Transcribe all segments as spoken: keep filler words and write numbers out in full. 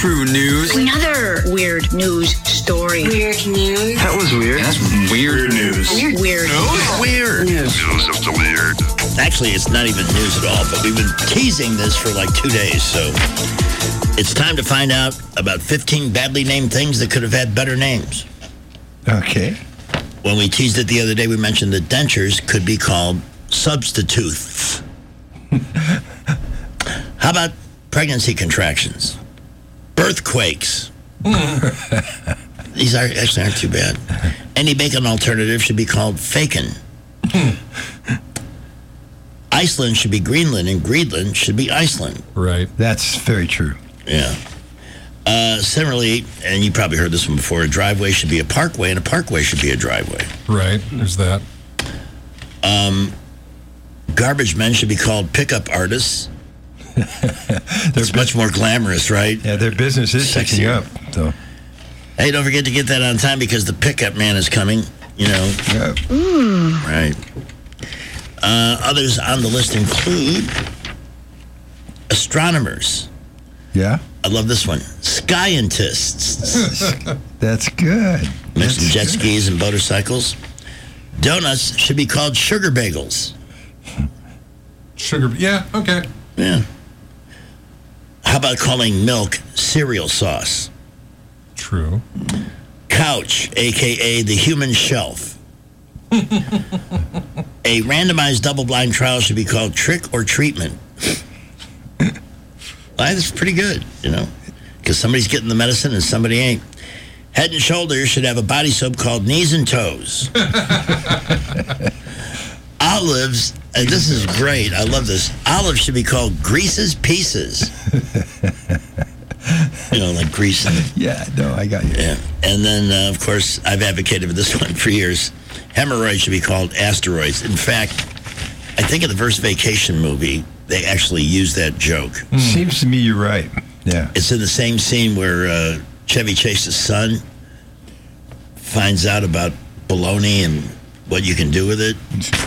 true news. Another weird news story. Weird news. That was weird. That's weird news. Weird. Weird. News? Weird. News. News of the weird. Actually, it's not even news at all, but we've been teasing this for like two days, so it's time to find out about fifteen badly named things that could have had better names. Okay. When we teased it the other day, we mentioned that dentures could be called substitutes. How about pregnancy contractions? Birthquakes. These are actually aren't too bad. Any bacon alternative should be called fakin. Iceland should be Greenland, and Greenland should be Iceland. Right. That's very true. Yeah. Uh, similarly, and you probably heard this one before, a driveway should be a parkway, and a parkway should be a driveway. Right. There's that. Um, garbage men should be called pickup artists. It's much more glamorous, right? Yeah, their business is picking up. So, hey, don't forget to get that on time because the pickup man is coming. You know. Yeah. Mm. Right. Uh, others on the list include astronomers. Yeah. I love this one. Scientists. That's good. Mixing That's jet good. skis and motorcycles. Donuts should be called sugar bagels. Sugar. Yeah. Okay. Yeah. How about calling milk cereal sauce? True. Couch, a k a the human shelf. A randomized double-blind trial should be called trick or treatment. That's pretty good, you know, because somebody's getting the medicine and somebody ain't. Head and Shoulders should have a body soap called Knees and Toes. Olives, and this is great. I love this. Olives should be called Grease's Pieces. You know, like grease. And, Yeah, no, I got you. yeah. And then, uh, of course, I've advocated for this one for years. Hemorrhoids should be called asteroids. In fact, I think in the first Vacation movie, they actually used that joke. Seems to me you're right. Yeah. It's in the same scene where uh, Chevy Chase's son finds out about baloney and what you can do with it.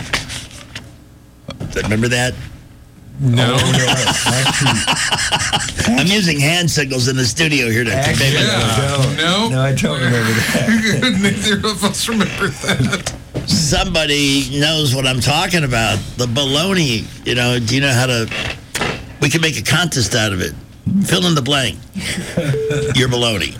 Remember that? No. Actually, I'm using hand signals in the studio here to Actually, convey my Yeah. no. No. No, I don't remember that. Neither of us remember that. Somebody knows what I'm talking about. The baloney, you know, do you know how to... We can make a contest out of it. Fill in the blank. Your baloney.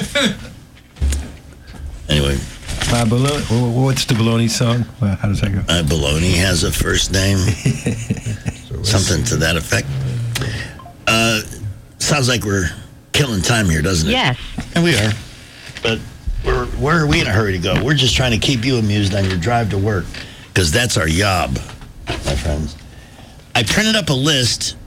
Anyway, Uh, baloney, wh- what's the baloney song? Uh, How does that go? uh, baloney has a first name. Something to that effect. Uh, sounds like we're killing time here, doesn't it? Yes. And we are. But we're, where are we in a hurry to go? We're just trying to keep you amused on your drive to work, because that's our job, my friends. I printed up a list,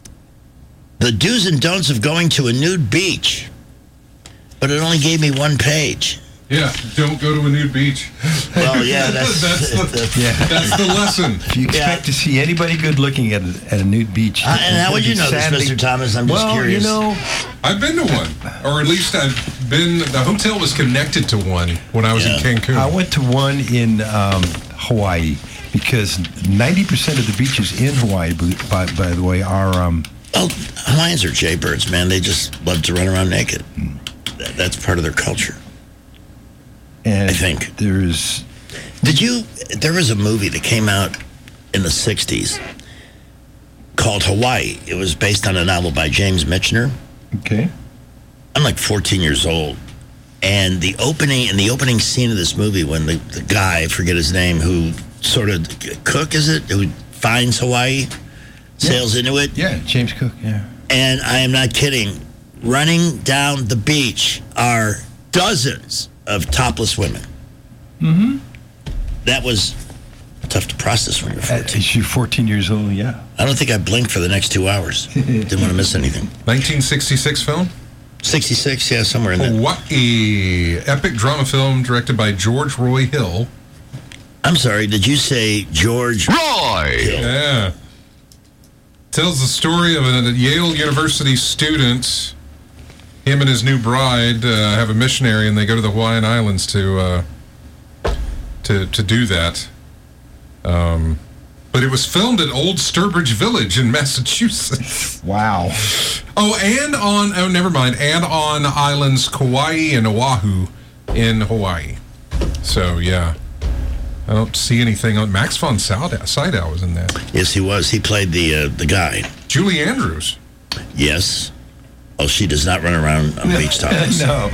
the do's and don'ts of going to a nude beach, but it only gave me one page. Yeah. Don't go to a nude beach. Well, yeah, that's... That's the- that's- Yeah. That's the lesson. If you expect Yeah. to see anybody good looking at a, at a nude beach. Uh, and how would you know this, sadly- Mister Thomas? I'm just well, curious. you know, I've been to one, or at least I've been. The hotel was connected to one when I was Yeah. in Cancun. I went to one in um, Hawaii because ninety percent of the beaches in Hawaii, by, by the way, are... Um, Well, Hawaiians are jaybirds, man. They just love to run around naked. That, that's part of their culture. and I think. there's... Did you... There was a movie that came out in the sixties called Hawaii. It was based on a novel by James Michener. Okay. I'm like fourteen years old. And the opening, in the opening scene of this movie, when the, the guy, I forget his name, who sort of... Cook, is it? Who finds Hawaii, sails into it. Yeah, James Cook, yeah. And I am not kidding. Running down the beach are dozens of topless women. Mm-hmm. That was tough to process when you're fourteen. As you're fourteen years old, yeah. I don't think I blinked for the next two hours. Didn't want to miss anything. nineteen sixty-six film. sixty-six, yeah, somewhere in there. Hawaii. Epic drama film directed by George Roy Hill. I'm sorry, did you say George Roy? Yeah. Tells the story of a Yale University student. Him and his new bride uh, have a missionary, and they go to the Hawaiian Islands to uh, to to do that. Um, but it was filmed at Old Sturbridge Village in Massachusetts. Wow. Oh, and on, oh, never mind, and on islands Kauai and Oahu in Hawaii. So, yeah. I don't see anything on. Max von Sydow was in that. Yes, he was. He played the uh, the guy. Julie Andrews. Yes. Oh, she does not run around on beach towels. No.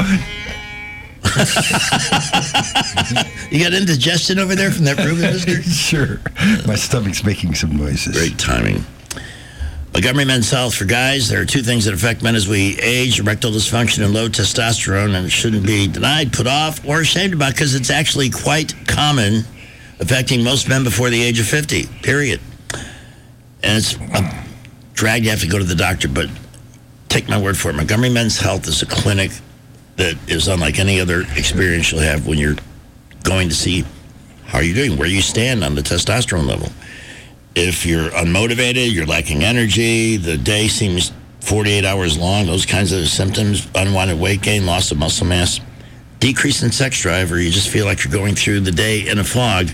You got indigestion over there from that Reuben, mister? Sure. My stomach's making some noises. Great timing. Montgomery Men's Health for guys. There are two things that affect men as we age: erectile dysfunction and low testosterone, and it shouldn't be denied, put off, or ashamed about, because it's actually quite common, affecting most men before the age of fifty, period. And it's a drag. You have to go to the doctor, but take my word for it. Montgomery Men's Health is a clinic that is unlike any other experience you'll have when you're going to see how you're doing, where you stand on the testosterone level. If you're unmotivated, you're lacking energy, the day seems forty-eight hours long, those kinds of symptoms, unwanted weight gain, loss of muscle mass, decrease in sex drive, or you just feel like you're going through the day in a fog,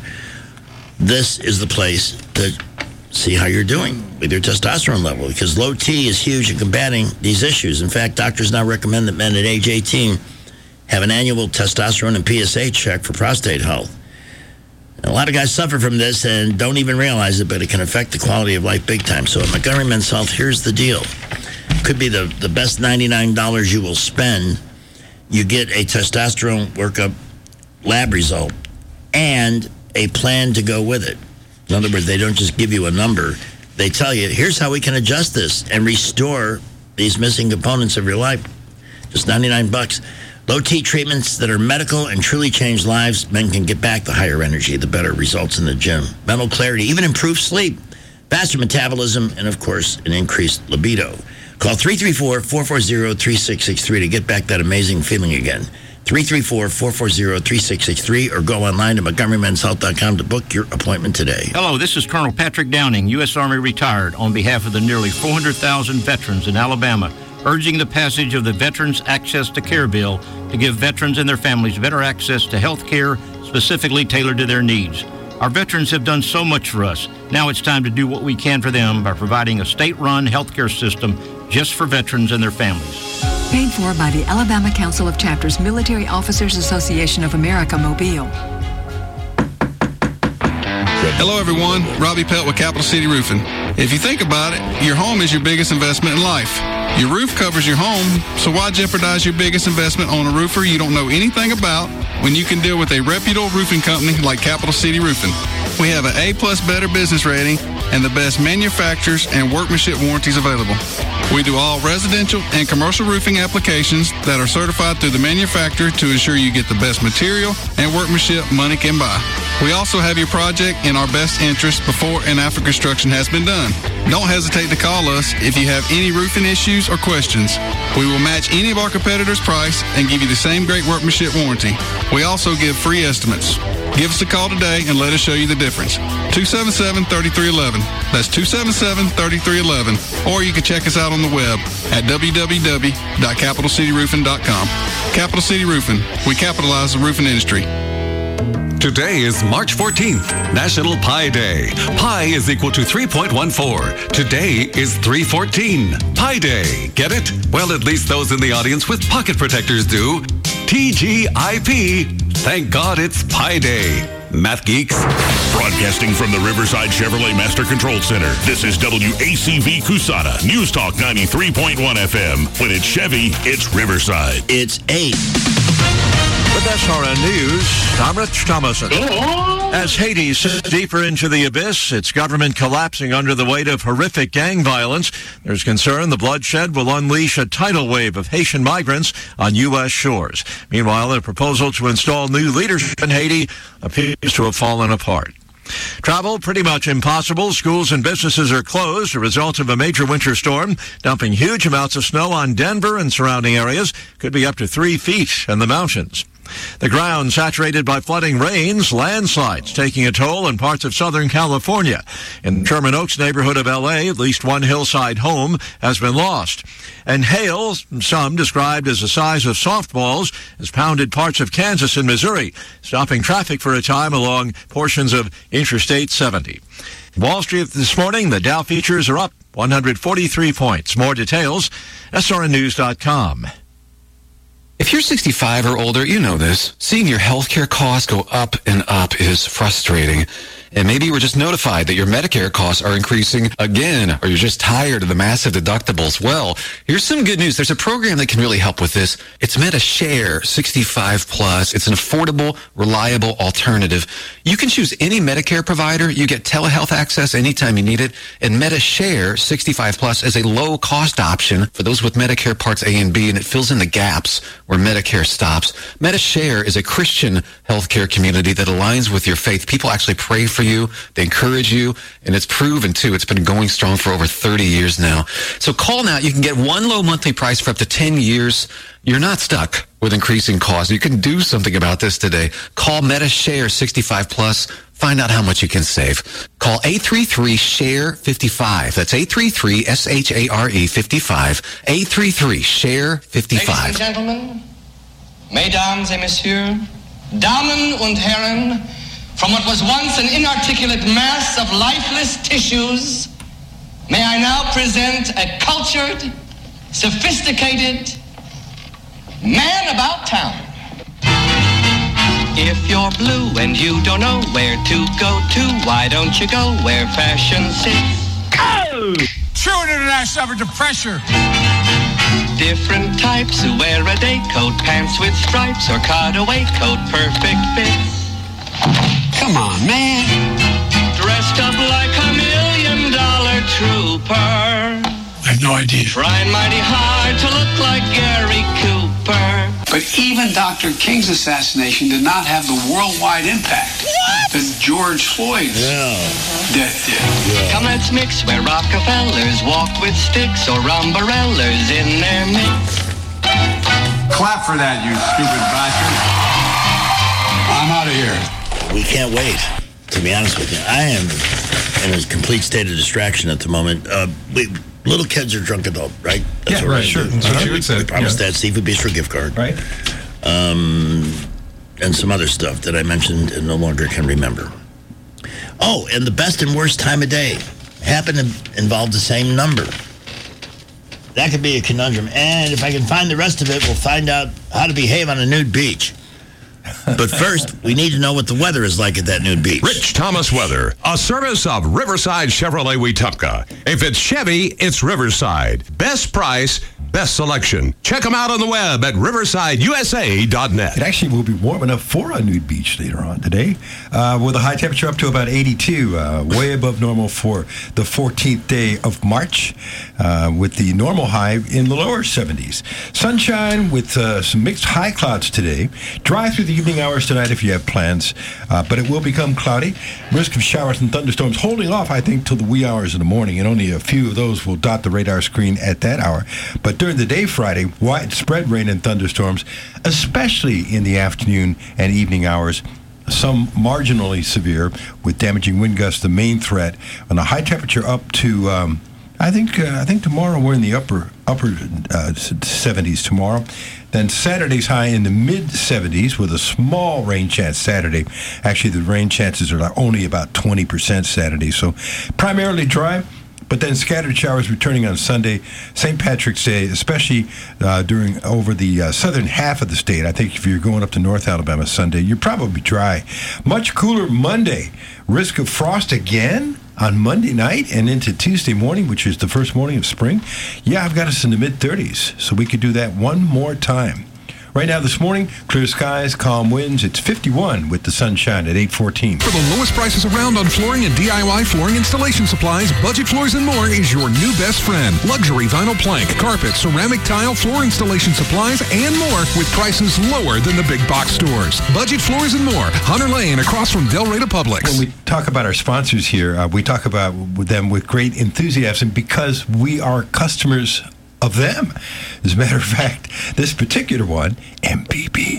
this is the place to see how you're doing with your testosterone level, because low T is huge in combating these issues. In fact, doctors now recommend that men at age eighteen have an annual testosterone and P S A check for prostate health. And a lot of guys suffer from this and don't even realize it, but it can affect the quality of life big time. So at Montgomery Men's Health, here's the deal. Could be the, the best ninety-nine dollars you will spend. You get a testosterone workup lab result and a plan to go with it. In other words, they don't just give you a number. They tell you, here's how we can adjust this and restore these missing components of your life. Just ninety-nine bucks. Low T treatments that are medical and truly change lives. Men can get back the higher energy, the better results in the gym. Mental clarity, even improved sleep, faster metabolism, and of course, an increased libido. Call three three four, four four zero, three six six three to get back that amazing feeling again. three three four, four four zero, three six six three or go online to montgomery men's health dot com to book your appointment today. Hello, this is Colonel Patrick Downing, U S Army retired, on behalf of the nearly four hundred thousand veterans in Alabama, urging the passage of the Veterans Access to Care Bill to give veterans and their families better access to health care specifically tailored to their needs. Our veterans have done so much for us. Now it's time to do what we can for them by providing a state-run health care system just for veterans and their families. Paid for by the Alabama Council of Chapters Military Officers Association of America, Mobile. Hello, everyone. Robbie Pelt with Capital City Roofing. If you think about it, your home is your biggest investment in life. Your roof covers your home, so why jeopardize your biggest investment on a roofer you don't know anything about when you can deal with a reputable roofing company like Capital City Roofing? We have an A-plus Better Business rating and the best manufacturers and workmanship warranties available. We do all residential and commercial roofing applications that are certified through the manufacturer to ensure you get the best material and workmanship money can buy. We also have your project in our best interest before and after construction has been done. Don't hesitate to call us if you have any roofing issues or questions. We will match any of our competitors' price and give you the same great workmanship warranty. We also give free estimates. Give us a call today and let us show you the difference. two seven seven, three three one one. That's two seven seven, three three one one. Or you can check us out on the web at w w w dot capital city roofing dot com. Capital City Roofing. We capitalize the roofing industry. Today is March fourteenth, National Pi Day. Pi is equal to three point one four. Today is three fourteen. Pi Day. Get it? Well, at least those in the audience with pocket protectors do. T G I P. Thank God it's Pi Day. Math geeks. Broadcasting from the Riverside Chevrolet Master Control Center, this is W A C V Cusana, News Talk ninety-three point one F M. When it's Chevy, it's Riverside. It's eight. With S R N News, I'm Rich Thomason. As Haiti sinks deeper into the abyss, its government collapsing under the weight of horrific gang violence, there's concern the bloodshed will unleash a tidal wave of Haitian migrants on U S shores. Meanwhile, a proposal to install new leadership in Haiti appears to have fallen apart. Travel pretty much impossible. Schools and businesses are closed, a result of a major winter storm, dumping huge amounts of snow on Denver and surrounding areas. Could be up to three feet in the mountains. The ground saturated by flooding rains, landslides taking a toll in parts of Southern California. In the Sherman Oaks neighborhood of L A, at least one hillside home has been lost. And hail, some described as the size of softballs, has pounded parts of Kansas and Missouri, stopping traffic for a time along portions of Interstate seventy. Wall Street this morning, the Dow futures are up one hundred forty-three points. More details, S R N news dot com. If you're sixty-five or older, you know this. Seeing your healthcare costs go up and up is frustrating. And maybe you were just notified that your Medicare costs are increasing again, or you're just tired of the massive deductibles. Well, here's some good news. There's a program that can really help with this. It's MediShare sixty-five plus. It's an affordable, reliable alternative. You can choose any Medicare provider. You get telehealth access anytime you need it. And MediShare sixty-five plus is a low-cost option for those with Medicare Parts A and B, and it fills in the gaps where Medicare stops. MediShare is a Christian healthcare community that aligns with your faith. People actually pray for you, they encourage you, and it's proven too. It's been going strong for over thirty years now. So call now. You can get one low monthly price for up to ten years. You're not stuck with increasing costs. You can do something about this today. Call MediShare sixty-five plus. Find out how much you can save. Call eight three three, S H A R E, fifty-five. That's eight three three, S H A R E, fifty-five. eight three three, S H A R E, fifty-five. Ladies and gentlemen, mesdames et messieurs, Damen und Herren, from what was once an inarticulate mass of lifeless tissues, may I now present a cultured, sophisticated man about town. If you're blue and you don't know where to go to, why don't you go where fashion sits? Go! True international effort to pressure. Different types who wear a day coat, pants with stripes, or cutaway coat, perfect fits. Come on, man. Dressed up like a million dollar trooper. I have no idea. Trying mighty hard to look like Gary Cooper. But even Doctor King's assassination did not have the worldwide impact what? that George Floyd's yeah. death did. Yeah. Come, let's mix where Rockefellers walk with sticks or umbrellas in their mix. Clap for that, you stupid bastard. I'm out of here. We can't wait, to be honest with you. I am in a complete state of distraction at the moment. Uh, we, little kids are drunk adult, right? That's yeah, right, sure. That's what you would say. We promised yeah. that Seafood Bistro gift card. Right. Um, and some other stuff that I mentioned and no longer can remember. Oh, and the best and worst time of day happen to involve the same number. That could be a conundrum. And if I can find the rest of it, we'll find out how to behave on a nude beach. But first, we need to know what the weather is like at that nude beach. Rich Thomas Weather, a service of Riverside Chevrolet Wetumpka. If it's Chevy, it's Riverside. Best price, best selection. Check them out on the web at riverside u s a dot net. It actually will be warm enough for a nude beach later on today, uh, with a high temperature up to about eighty-two, uh, way above normal for the fourteenth day of March, uh, with the normal high in the lower seventies. Sunshine with uh, some mixed high clouds today. Dry through the evening hours tonight if you have plans, uh, but it will become cloudy. Risk of showers and thunderstorms holding off, I think, till the wee hours of the morning, and only a few of those will dot the radar screen at that hour. But during the day Friday, widespread rain and thunderstorms, especially in the afternoon and evening hours. Some marginally severe, with damaging wind gusts the main threat, and a high temperature up to um, I think uh, I think tomorrow we're in the upper upper uh, seventies tomorrow. Then Saturday's high in the mid seventies with a small rain chance Saturday. Actually, the rain chances are only about twenty percent Saturday, so primarily dry. But then scattered showers returning on Sunday, Saint Patrick's Day, especially uh, during over the uh, southern half of the state. I think if you're going up to North Alabama Sunday, you're probably dry. Much cooler Monday. Risk of frost again on Monday night and into Tuesday morning, which is the first morning of spring. Yeah, I've got us in the mid thirties, so we could do that one more time. Right now this morning, clear skies, calm winds. It's fifty-one with the sunshine at eight fourteen. For the lowest prices around on flooring and D I Y flooring installation supplies, Budget Floors and More is your new best friend. Luxury vinyl plank, carpet, ceramic tile, floor installation supplies, and more with prices lower than the big box stores. Budget Floors and More, Hunter Lane, across from Del Rey to Publix. When we talk about our sponsors here, uh, we talk about them with great enthusiasm because we are customers of them. As a matter of fact, this particular one, M P P,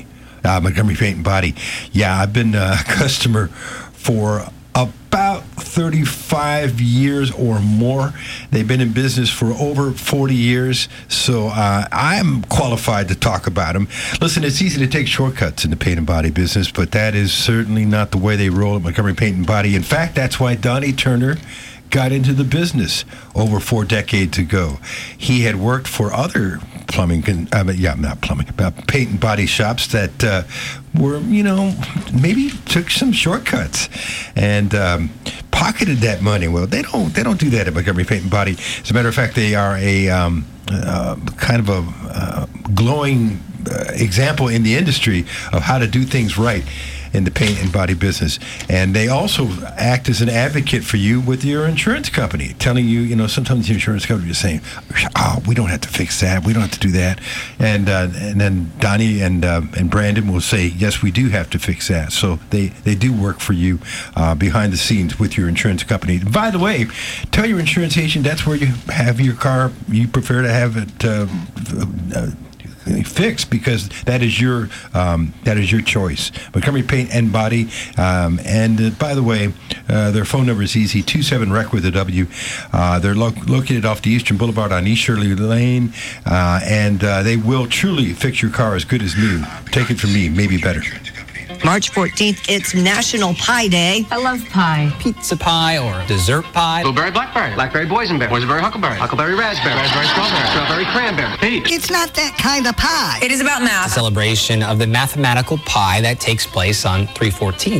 uh, Montgomery Paint and Body. Yeah, I've been a customer for about thirty-five years or more. They've been in business for over forty years, so uh, I'm qualified to talk about them. Listen, it's easy to take shortcuts in the paint and body business, but that is certainly not the way they roll at Montgomery Paint and Body. In fact, that's why Donnie Turner got into the business over four decades ago. He had worked for other plumbing, I mean, yeah, not plumbing, but paint and body shops that uh, were, you know, maybe took some shortcuts and um, pocketed that money. Well, they don't, they don't do that at Montgomery Paint and Body. As a matter of fact, they are a um, uh, kind of a uh, glowing uh, example in the industry of how to do things right in the paint and body business. And they also act as an advocate for you with your insurance company, telling you, you know, sometimes the insurance company is saying, oh, we don't have to fix that. We don't have to do that. And uh, and then Donnie and uh, and Brandon will say, yes, we do have to fix that. So they, they do work for you uh, behind the scenes with your insurance company. By the way, tell your insurance agent that's where you have your car. You prefer to have it uh, uh, fixed because that is your um, that is your choice. Montgomery Paint and Body, um, and uh, by the way, uh, their phone number is easy: two seven R E C with a W. Uh, they're lo- located off the Eastern Boulevard on East Shirley Lane, uh, and uh, they will truly fix your car as good as new. Take it from me, maybe better. March fourteenth, it's National Pie Day. I love pie. Pizza pie or dessert pie. Blueberry blackberry. Blackberry boysenberry. Boysenberry huckleberry. Huckleberry raspberry. Raspberry strawberry. Strawberry cranberry. Peach. It's not that kind of pie. It is about math. A celebration of the mathematical pie that takes place on three fourteen.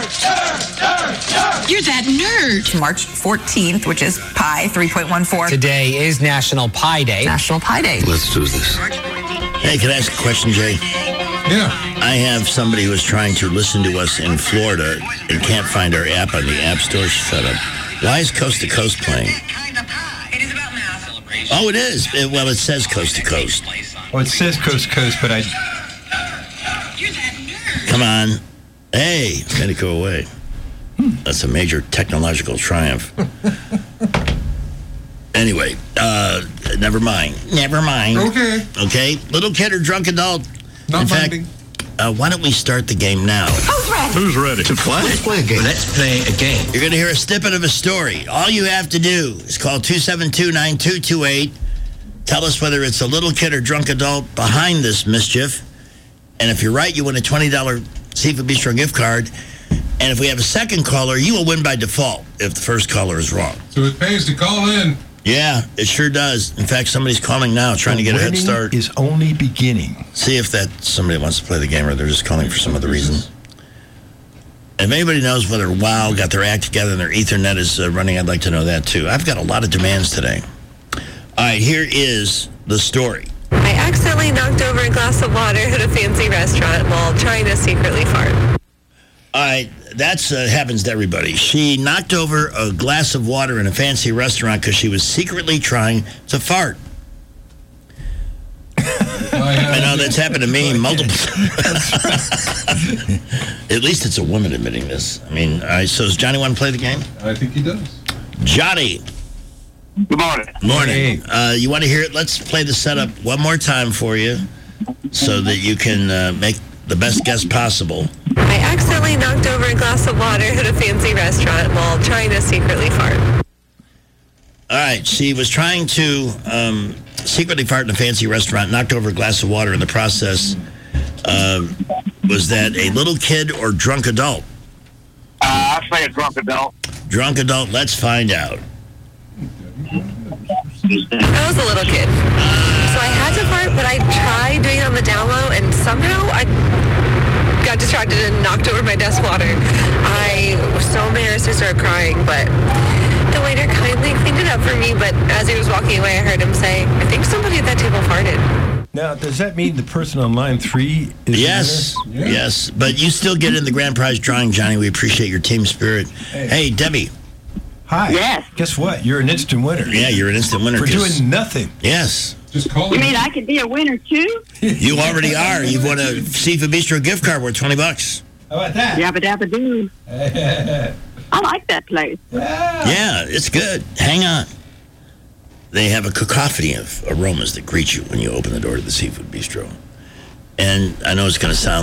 You're that nerd. March fourteenth, which is Pi three point one four. Today is National Pie Day. National Pie Day. Let's do this. Hey, can I ask a question, Jay? Yeah. I have somebody who is trying to listen to us in Florida and can't find our app on the App Store. Shut up. Why is Coast to Coast playing? Oh, it is. It, well, it says Coast to Coast. Oh, it says Coast to Coast, but I... Come on. Hey, it's going to go away. That's a major technological triumph. Anyway, uh, never mind. Never mind. Okay. Okay. Little kid or drunk adult. Not in minding. fact, uh, why don't we start the game now? Who's ready? Who's ready to play? Let's play a game. Let's play a game. You're going to hear a snippet of a story. All you have to do is call two seven two, nine two two eight. Tell us whether it's a little kid or drunk adult behind this mischief. And if you're right, you win a twenty dollars Seafood Bistro gift card. And if we have a second caller, you will win by default if the first caller is wrong. So it pays to call in. Yeah, it sure does. In fact, somebody's calling now trying the to get a head start. Is only beginning. See if that somebody wants to play the game or they're just calling for some other reason. If anybody knows whether WOW got their act together and their Ethernet is uh, running, I'd like to know that too. I've got a lot of demands today. All right, here is the story. I accidentally knocked over a glass of water at a fancy restaurant while trying to secretly fart. All right, that's uh, happens to everybody. She knocked over a glass of water in a fancy restaurant because she was secretly trying to fart. I know that's happened to me multiple times. At least it's a woman admitting this. I mean, all right, so does Johnny want to play the game? I think he does. Johnny. Good morning. Morning. Uh, you want to hear it? Let's play the setup one more time for you so that you can uh, make the best guess possible. I accidentally knocked over a glass of water at a fancy restaurant while trying to secretly fart. All right, she was trying to um, secretly fart in a fancy restaurant, knocked over a glass of water in the process. Uh, was that a little kid or drunk adult? Uh, I'd say a drunk adult. Drunk adult, let's find out. I was a little kid, so I had to fart, but I tried doing it on the down low, and somehow I got distracted and knocked over my desk water. I was so embarrassed I started crying, but the waiter kindly cleaned it up for me, but as he was walking away, I heard him say, I think somebody at that table farted. Now, does that mean the person on line three is Yes, yeah. yes, but you still get in the grand prize drawing, Johnny. We appreciate your team spirit. Hey, hey Debbie. Hi. Yes. Guess what? You're an instant winner. Yeah, you're an instant winner. For doing nothing. Yes. Just call You mean I could be a winner too? You already are. You've won a Seafood Bistro gift card worth twenty bucks. How about that? Yabba dabba doo. I like that place. Yeah, it's good. Hang on. They have a cacophony of aromas that greet you when you open the door to the Seafood Bistro. And I know it's going to sound like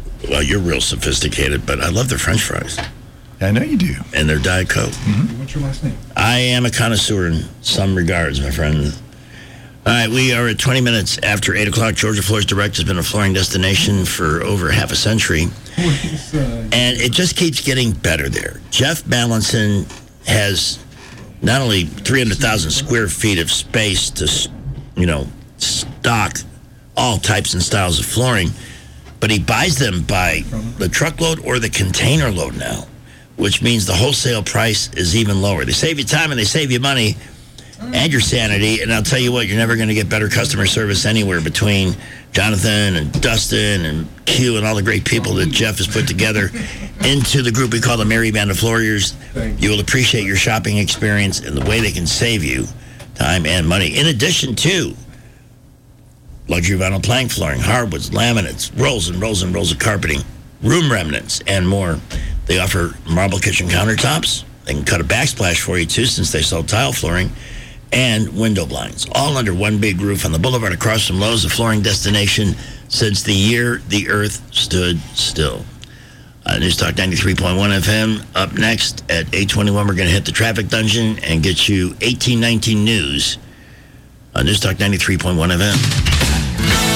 Well, you're real sophisticated, but I love their French fries. I know you do. And their Diet Coke. Mm-hmm. What's your last name? I am a connoisseur in some regards, my friend. All right, we are at twenty minutes after eight o'clock. Georgia Floors Direct has been a flooring destination for over half a century. And it just keeps getting better there. Jeff Ballinson has not only three hundred thousand square feet of space to, you know, stock all types and styles of flooring, but he buys them by the truckload or the container load now, which means the wholesale price is even lower. They save you time and they save you money and your sanity. And I'll tell you what, you're never going to get better customer service anywhere between Jonathan and Dustin and Q and all the great people that Jeff has put together into the group we call the Merry Band of Flooriers. You will appreciate your shopping experience and the way they can save you time and money. In addition to luxury vinyl plank flooring, hardwoods, laminates, rolls and rolls and rolls of carpeting, room remnants, and more. They offer marble kitchen countertops. They can cut a backsplash for you, too, since they sell tile flooring, and window blinds, all under one big roof on the boulevard across from Lowe's, a flooring destination since the year the earth stood still. Uh, News Talk ninety-three point one F M. Up next at eight twenty-one, we're going to hit the traffic dungeon and get you eighteen nineteen news on News Talk ninety-three point one F M.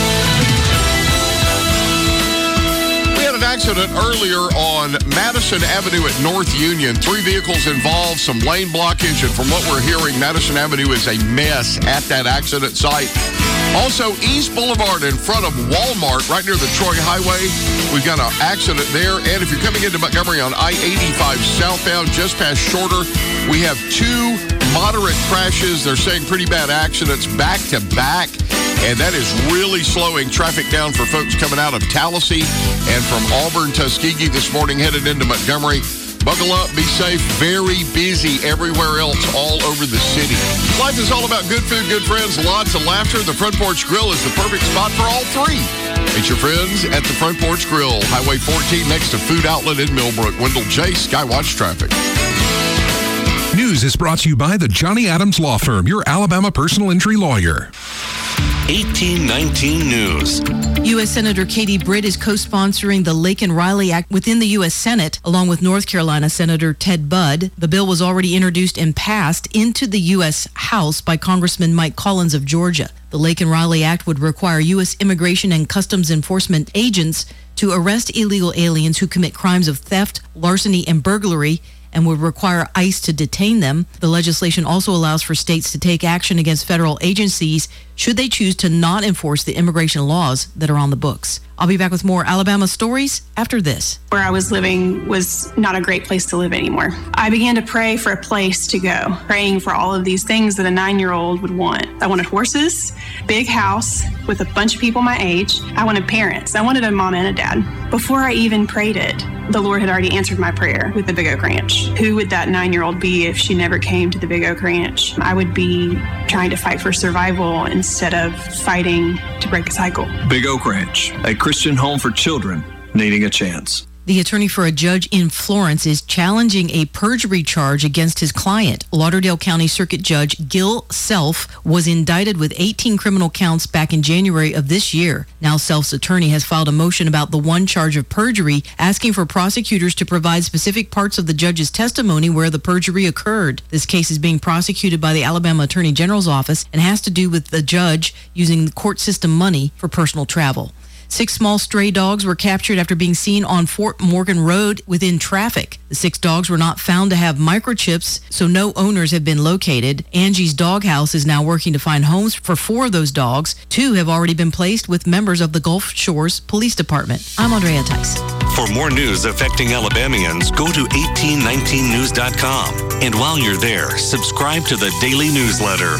Accident earlier on Madison Avenue at North Union. Three vehicles involved, some lane blockage, and from what we're hearing, Madison Avenue is a mess at that accident site. Also, East Boulevard in front of Walmart, right near the Troy Highway. We've got an accident there. And if you're coming into Montgomery on I eighty-five southbound, just past Shorter, we have two moderate crashes. They're saying pretty bad accidents back to back. And that is really slowing traffic down for folks coming out of Tallahassee and from Auburn, Tuskegee this morning, headed into Montgomery. Buckle up, be safe, very busy everywhere else all over the city. Life is all about good food, good friends, lots of laughter. The Front Porch Grill is the perfect spot for all three. Meet your friends at the Front Porch Grill, Highway fourteen, next to Food Outlet in Millbrook. Wendell J. Skywatch Traffic. News is brought to you by the Johnny Adams Law Firm, your Alabama personal injury lawyer. eighteen nineteen News. U S. Senator Katie Britt is co-sponsoring the Laken-Riley Act within the U S. Senate, along with North Carolina Senator Ted Budd. The bill was already introduced and passed into the U S. House by Congressman Mike Collins of Georgia. The Laken-Riley Act would require U S. Immigration and Customs Enforcement agents to arrest illegal aliens who commit crimes of theft, larceny, and burglary, and would require ICE to detain them. The legislation also allows for states to take action against federal agencies should they choose to not enforce the immigration laws that are on the books. I'll be back with more Alabama stories after this. Where I was living was not a great place to live anymore. I began to pray for a place to go, praying for all of these things that a nine-year-old would want. I wanted horses, big house with a bunch of people my age. I wanted parents. I wanted a mom and a dad. Before I even prayed it, the Lord had already answered my prayer with the Big Oak Ranch. Who would that nine-year-old be if she never came to the Big Oak Ranch? I would be trying to fight for survival instead of fighting to break a cycle. Big Oak Ranch, a Christian home for children needing a chance. The attorney for a judge in Florence is challenging a perjury charge against his client. Lauderdale County Circuit Judge Gil Self was indicted with eighteen criminal counts back in January of this year. Now Self's attorney has filed a motion about the one charge of perjury, asking for prosecutors to provide specific parts of the judge's testimony where the perjury occurred. This case is being prosecuted by the Alabama Attorney General's office and has to do with the judge using court system money for personal travel. Six small stray dogs were captured after being seen on Fort Morgan Road within traffic. The six dogs were not found to have microchips, so no owners have been located. Angie's Doghouse is now working to find homes for four of those dogs. Two have already been placed with members of the Gulf Shores Police Department. I'm Andrea Tice. For more news affecting Alabamians, go to eighteen nineteen news dot com. And while you're there, subscribe to the daily newsletter.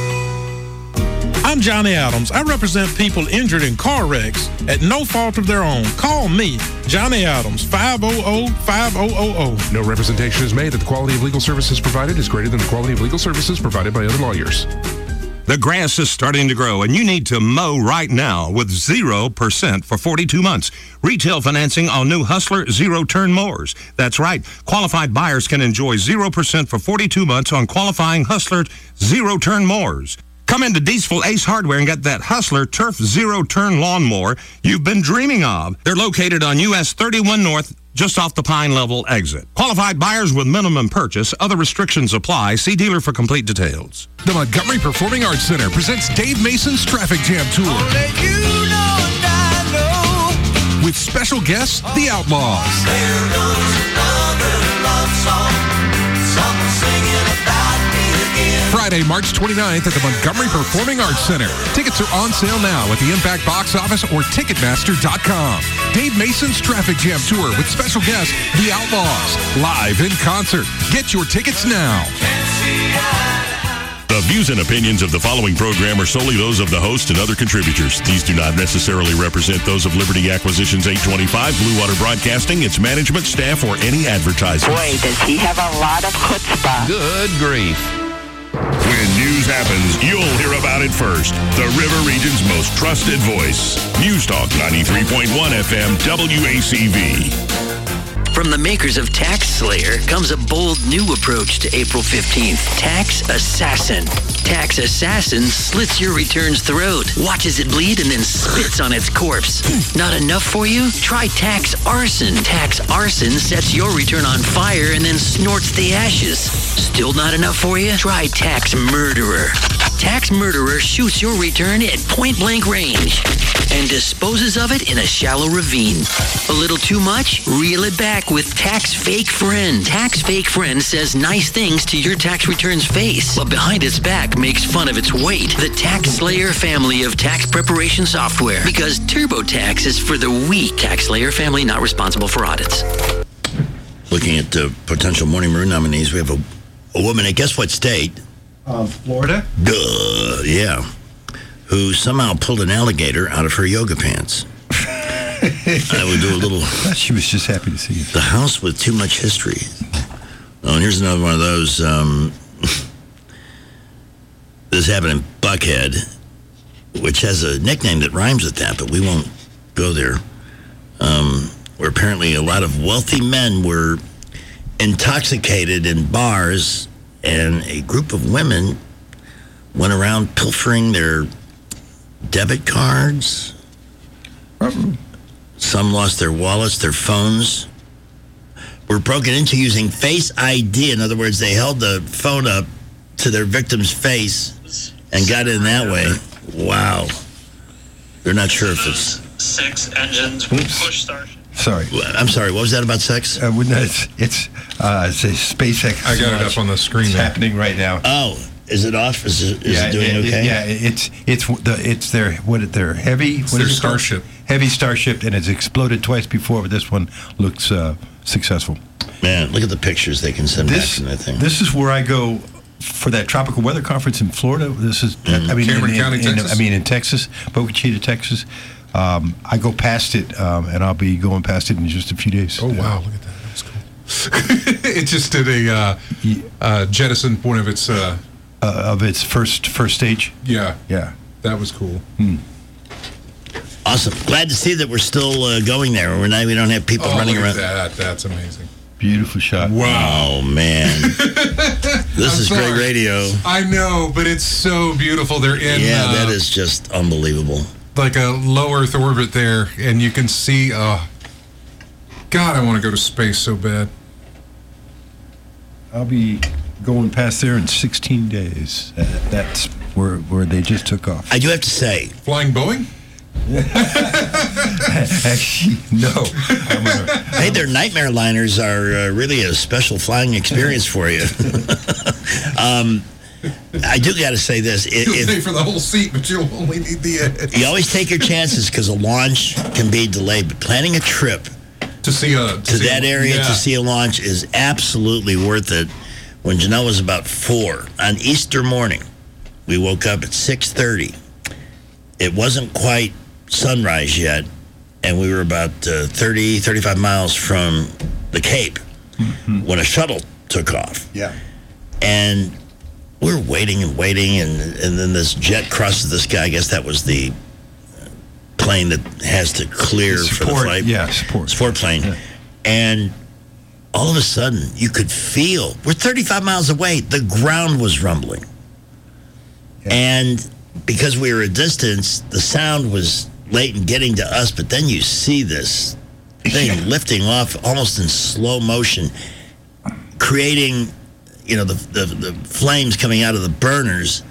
I'm Johnny Adams. I represent people injured in car wrecks at no fault of their own. Call me, Johnny Adams, five hundred, five thousand. No representation is made that the quality of legal services provided is greater than the quality of legal services provided by other lawyers. The grass is starting to grow, and you need to mow right now with zero percent for forty-two months. Retail financing on new Hustler zero-turn mowers. That's right. Qualified buyers can enjoy zero percent for forty-two months on qualifying Hustler zero-turn mowers. Come into Diesel Ace Hardware and get that Hustler Turf Zero Turn Lawnmower you've been dreaming of. They're located on U S thirty-one North, just off the Pine Level exit. Qualified buyers with minimum purchase. Other restrictions apply. See dealer for complete details. The Montgomery Performing Arts Center presents Dave Mason's Traffic Jam Tour. You know and I know. With special guests, The Outlaws. There goes another love song. Someone singing about me again. Friday, March twenty-ninth at the Montgomery Performing Arts Center. Tickets are on sale now at the Impact Box Office or Ticketmaster dot com. Dave Mason's Traffic Jam Tour with special guest, The Outlaws, live in concert. Get your tickets now. The views and opinions of the following program are solely those of the host and other contributors. These do not necessarily represent those of Liberty Acquisitions eight twenty-five, Blue Water Broadcasting, its management, staff, or any advertisers. Boy, does he have a lot of chutzpah. Good grief. When news happens, you'll hear about it first. The River Region's most trusted voice. News Talk ninety-three point one F M W A C V. From the makers of Tax Slayer comes a bold new approach to April fifteenth. Tax Assassin. Tax Assassin slits your return's throat, watches it bleed, and then spits on its corpse. Not enough for you? Try Tax Arson. Tax Arson sets your return on fire and then snorts the ashes. Still not enough for you? Try Tax Murderer. Tax Murderer shoots your return at point-blank range and disposes of it in a shallow ravine. A little too much? Reel it back with Tax Fake Friend. Tax Fake Friend says nice things to your tax return's face, but behind its back makes fun of its weight. The Tax Slayer family of tax preparation software, because TurboTax is for the weak. Tax Slayer family not responsible for audits. Looking at the potential Morning Maroon nominees, we have a, a woman at guess what state? Um, Florida? Duh, yeah. Who somehow pulled an alligator out of her yoga pants. I would do a little... She was just happy to see you. The house with too much history. Oh, and here's another one of those. Um, this happened in Buckhead, which has a nickname that rhymes with that, but we won't go there. Um, where apparently a lot of wealthy men were intoxicated in bars, and a group of women went around pilfering their debit cards. Um. Some lost their wallets, their phones. Were broken into using Face I D. In other words, they held the phone up to their victim's face and got in that way. Wow. They're not sure if it's... Sex engines push starship. Sorry. I'm sorry, what was that about sex? Uh, it's it's, uh, it's a SpaceX. I got it up on the screen. It's there. happening right now. Oh, is it off? Is it, is yeah, it doing it, okay? It, yeah, it's it's the it's their what it their heavy it's what their is it Starship. Called? Heavy Starship, and it's exploded twice before, but this one looks uh, successful. Man, look at the pictures they can send this, back from that thing. This is where I go for that tropical weather conference in Florida. This is mm-hmm. I mean Cameron in, County, in, Texas. I mean in Texas, Boca Chica, Texas. Um, I go past it, um, and I'll be going past it in just a few days. Oh, wow. Look at that. That was cool. It just did a uh, uh, jettison one of its... Uh, uh, of its first first stage? Yeah. Yeah. That was cool. Hmm. Awesome. Glad to see that we're still uh, going there. We're not, we don't have people oh, running look around. At that. That's amazing. Beautiful shot. Wow. Oh, man. This is sorry. great radio. I know, but it's so beautiful. They're in... Yeah, uh, that is just unbelievable. Like a low Earth orbit there, and you can see, uh, God, I want to go to space so bad. I'll be going past there in sixteen days. Uh, that's where where they just took off. I do have to say. Flying Boeing? Actually, no. I'm gonna, hey, their Nightmare liners are uh, really a special flying experience for you. um, I do got to say this. You'll if, pay for the whole seat, but you'll only need the edge. You always take your chances because a launch can be delayed. But planning a trip to see a to, to see that a, area yeah. to see a launch is absolutely worth it. When Janelle was about four on Easter morning, we woke up at six thirty. It wasn't quite sunrise yet, and we were about uh, thirty, thirty-five miles from the Cape mm-hmm. when a shuttle took off. Yeah, and we were waiting and waiting, and, and then this jet crosses the sky. I guess that was the plane that has to clear support, for the flight. Yeah, support. Support plane. Yeah. And all of a sudden, you could feel, we're thirty-five miles away, the ground was rumbling. And because we were a distance, the sound was late in getting to us, but then you see this thing yeah. lifting off almost in slow motion, creating, you know, the, the, the flames coming out of the burners,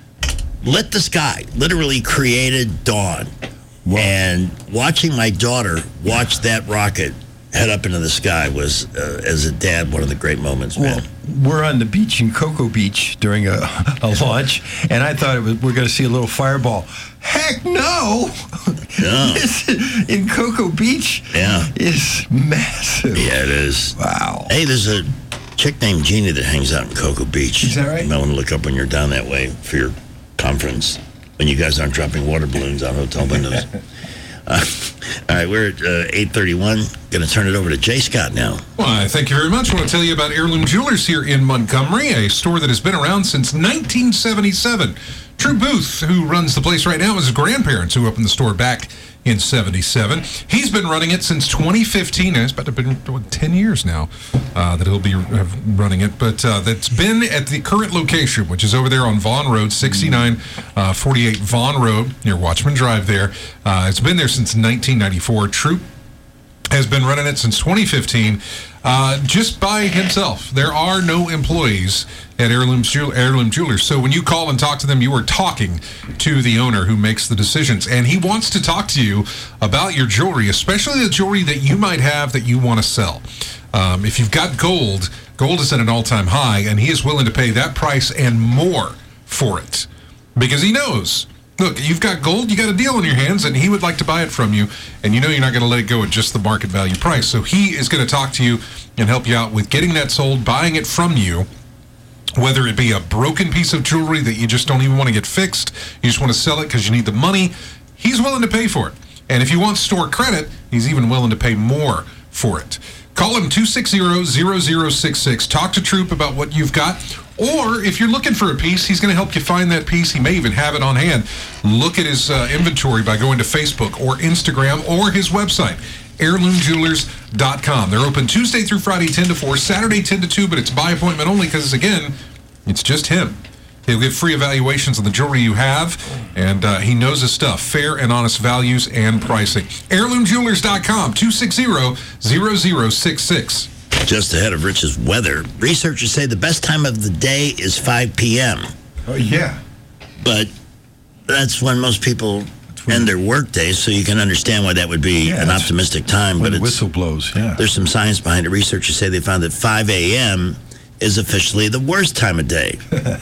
lit the sky, literally created dawn. Wow. And watching my daughter watch that rocket head up into the sky was, uh, as a dad, one of the great moments, man. Well, we're on the beach in Cocoa Beach during a, a launch, and I thought it was, we're going to see a little fireball. Heck no! no. This in Cocoa Beach yeah. is massive. Yeah, it is. Wow. Hey, there's a chick named Jeannie that hangs out in Cocoa Beach. Is that right? You might want to look up when you're down that way for your conference, when you guys aren't dropping water balloons out hotel windows. Uh, all right, we're at uh, eight thirty-one. Going to turn it over to Jay Scott now. Well, thank you very much. I want to tell you about Heirloom Jewelers here in Montgomery, a store that has been around since nineteen seventy-seven. True Booth, who runs the place right now, is his grandparents who opened the store back in seventy-seven. He's been running it since twenty fifteen. It's about to be ten years now uh, that he'll be running it. But uh, that's been at the current location, which is over there on Vaughn Road, sixty-nine forty-eight Vaughn Road, near Watchman Drive there. Uh, it's been there since nineteen ninety-four. Troop has been running it since twenty fifteen, uh, just by himself. There are no employees at Heirloom, Jewel- Heirloom Jewelers. So when you call and talk to them, you are talking to the owner who makes the decisions. And he wants to talk to you about your jewelry, especially the jewelry that you might have that you want to sell. Um, if you've got gold, gold is at an all-time high, and he is willing to pay that price and more for it. Because he knows, look, you've got gold, you got a deal in your hands, and he would like to buy it from you, and you know you're not going to let it go at just the market value price. So he is going to talk to you and help you out with getting that sold, buying it from you, whether it be a broken piece of jewelry that you just don't even want to get fixed, you just want to sell it because you need the money, he's willing to pay for it. And if you want store credit, he's even willing to pay more for it. Call him two six zero, zero zero six six. Talk to Troop about what you've got. Or if you're looking for a piece, he's going to help you find that piece. He may even have it on hand. Look at his uh, inventory by going to Facebook or Instagram or his website, heirloom jewelers dot com. They're open Tuesday through Friday, ten to four, Saturday, ten to two, but it's by appointment only because, again, it's just him. He'll give free evaluations on the jewelry you have, and uh, he knows his stuff. Fair and honest values and pricing. heirloom jewelers dot com, two six zero, zero zero six six. Just ahead of Rich's weather, researchers say the best time of the day is five p.m. Oh, yeah. But that's when most people end their work day, so you can understand why that would be yeah, an optimistic time. When but the it's, whistle blows, yeah. There's some science behind it. Researchers say they found that five a.m. is officially the worst time of day.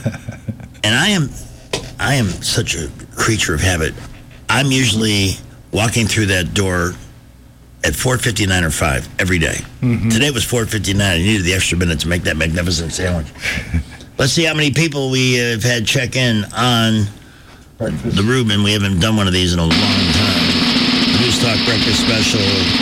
And I am, I am such a creature of habit. I'm usually walking through that door at four fifty-nine or five every day. Mm-hmm. Today was four fifty-nine. I needed the extra minute to make that magnificent sandwich. Let's see how many people we have had check in on breakfast. The Reuben. We haven't done one of these in a long time. News Talk Breakfast Special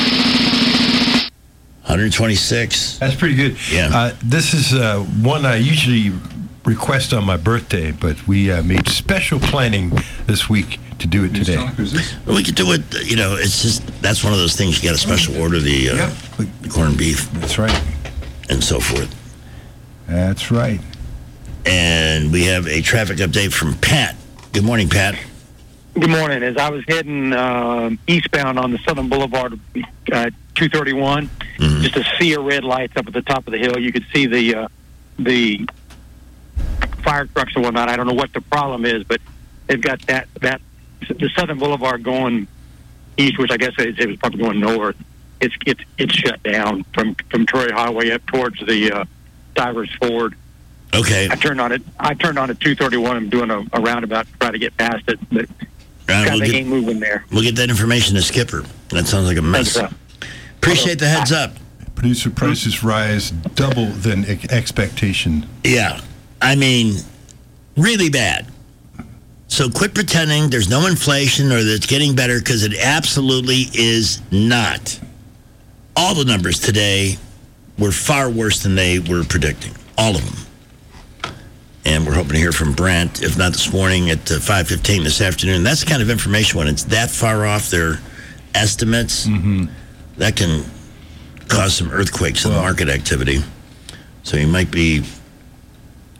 one twenty-six. That's pretty good. Yeah. Uh, this is uh, one I usually request on my birthday, but we uh, made special planning this week to do it today. We could do it, you know, it's just, that's one of those things, you got a special order, the, uh, yeah. the corned beef. That's right. And so forth. That's right. And we have a traffic update from Pat. Good morning, Pat. Good morning. As I was heading uh, eastbound on the Southern Boulevard, uh, two thirty-one, mm-hmm. just a sea of red lights up at the top of the hill. You could see the uh, the fire trucks and whatnot. I don't know what the problem is, but they've got that that the Southern Boulevard going east, which I guess it, it was probably going north. It's it's it's shut down from from Troy Highway up towards the uh, Divers Ford. Okay. I turned on it. I turned on at two thirty-one. I'm doing a, a roundabout to try to get past it, but right, we'll they get, ain't moving there. We'll get that information to Skipper. That sounds like a mess. Appreciate the heads up. Producer prices rise double than ex- expectation. Yeah. I mean, really bad. So quit pretending there's no inflation or that it's getting better, because it absolutely is not. All the numbers today were far worse than they were predicting. All of them. And we're hoping to hear from Brent, if not this morning, at uh, five fifteen this afternoon. That's the kind of information when it's that far off their estimates, mm-hmm. that can cause some earthquakes in well, the market activity. So you might be,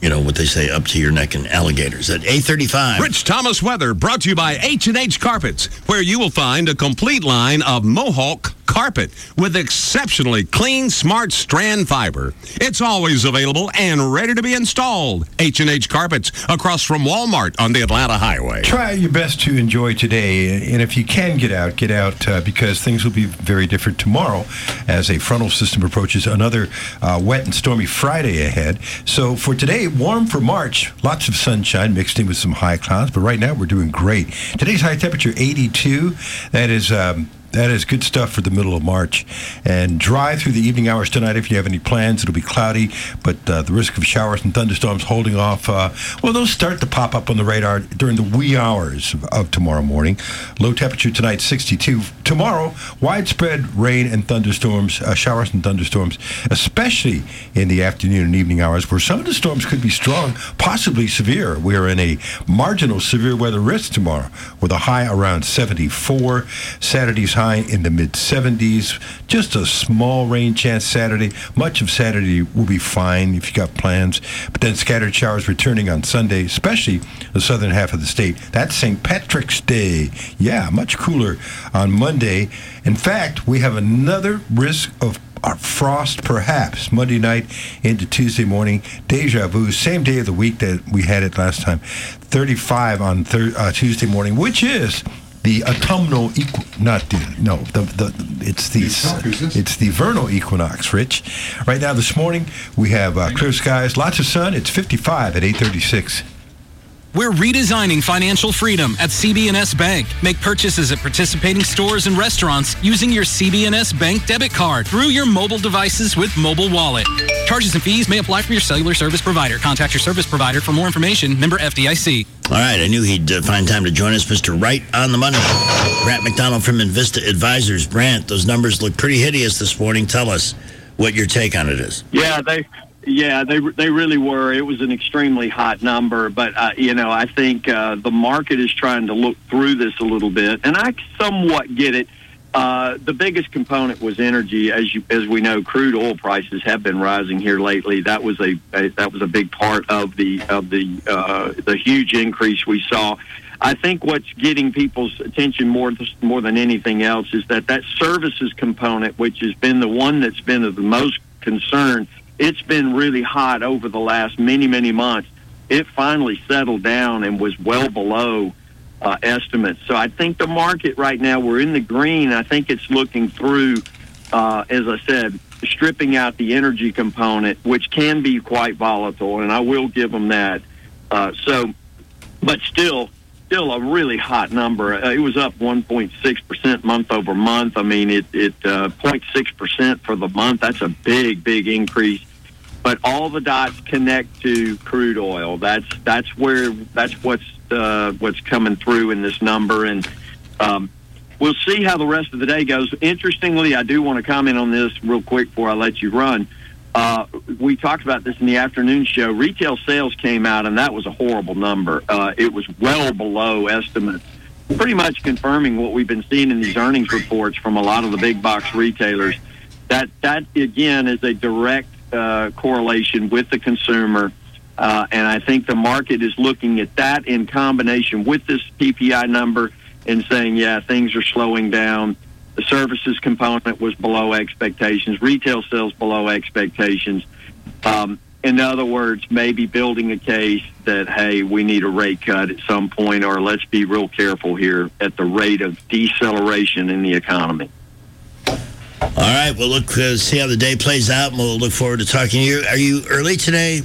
you know, what they say, up to your neck in alligators. At eight thirty-five. Rich Thomas weather brought to you by H and H Carpets, where you will find a complete line of Mohawk carpet with exceptionally clean, smart strand fiber. It's always available and ready to be installed. H and H Carpets, across from Walmart on the Atlanta Highway. Try your best to enjoy today, and if you can get out, get out uh, because things will be very different tomorrow as a frontal system approaches another uh, wet and stormy Friday ahead. So for today, warm for March, lots of sunshine mixed in with some high clouds, but right now we're doing great. Today's high temperature, eighty-two. That is... Um, That is good stuff for the middle of March. And dry through the evening hours tonight. If you have any plans, it'll be cloudy, but uh, the risk of showers and thunderstorms holding off. Uh, well, those start to pop up on the radar during the wee hours of, of tomorrow morning. Low temperature tonight, sixty-two. Tomorrow, widespread rain and thunderstorms, uh, showers and thunderstorms, especially in the afternoon and evening hours, where some of the storms could be strong, possibly severe. We are in a marginal severe weather risk tomorrow, with a high around seventy-four. Saturday's high in the mid seventies. Just a small rain chance Saturday. Much of Saturday will be fine if you got plans. But then scattered showers returning on Sunday, especially the southern half of the state. That's Saint Patrick's Day. Yeah, much cooler on Monday. In fact, we have another risk of our frost, perhaps, Monday night into Tuesday morning. Deja vu, same day of the week that we had it last time. thirty-five on thir- uh, Tuesday morning, which is the autumnal equi- not the no the the it's the it's the vernal equinox, Rich. Right now this morning we have uh, clear skies, lots of sun. It's fifty-five at eight thirty-six. We're redesigning financial freedom at C B N S Bank. Make purchases at participating stores and restaurants using your C B N S Bank debit card through your mobile devices with Mobile Wallet. Charges and fees may apply from your cellular service provider. Contact your service provider for more information. Member F D I C. All right, I knew he'd uh, find time to join us, Mister Right on the Money. Brant McDonald from Invista Advisors. Brant, those numbers look pretty hideous this morning. Tell us what your take on it is. Yeah, they... Yeah, they they really were. It was an extremely hot number, but uh, you know, I think uh, the market is trying to look through this a little bit, and I somewhat get it. Uh, the biggest component was energy, as you as we know, crude oil prices have been rising here lately. That was a, a that was a big part of the of the uh, the huge increase we saw. I think what's getting people's attention more more than anything else is that that services component, which has been the one that's been of the most concern. It's been really hot over the last many, many months. It finally settled down and was well below uh, estimates. So I think the market right now, we're in the green. I think it's looking through, uh, as I said, stripping out the energy component, which can be quite volatile, and I will give them that. Uh, so, but still, still a really hot number. Uh, it was up one point six percent month over month. I mean, it, it uh, zero point six percent for the month. That's a big, big increase. But all the dots connect to crude oil. That's that's where that's what's uh, what's coming through in this number, and um, we'll see how the rest of the day goes. Interestingly, I do want to comment on this real quick before I let you run. Uh, we talked about this in the afternoon show. Retail sales came out, and that was a horrible number. Uh, it was well below estimates, pretty much confirming what we've been seeing in these earnings reports from a lot of the big box retailers. That that again is a direct Uh, correlation with the consumer, uh, and I think the market is looking at that in combination with this P P I number and saying, yeah, things are slowing down. The services component was below expectations, retail sales below expectations. Um, in other words, maybe building a case that, hey, we need a rate cut at some point, or let's be real careful here at the rate of deceleration in the economy. All right, we'll look uh, see how the day plays out, and we'll look forward to talking to you. Are you early today?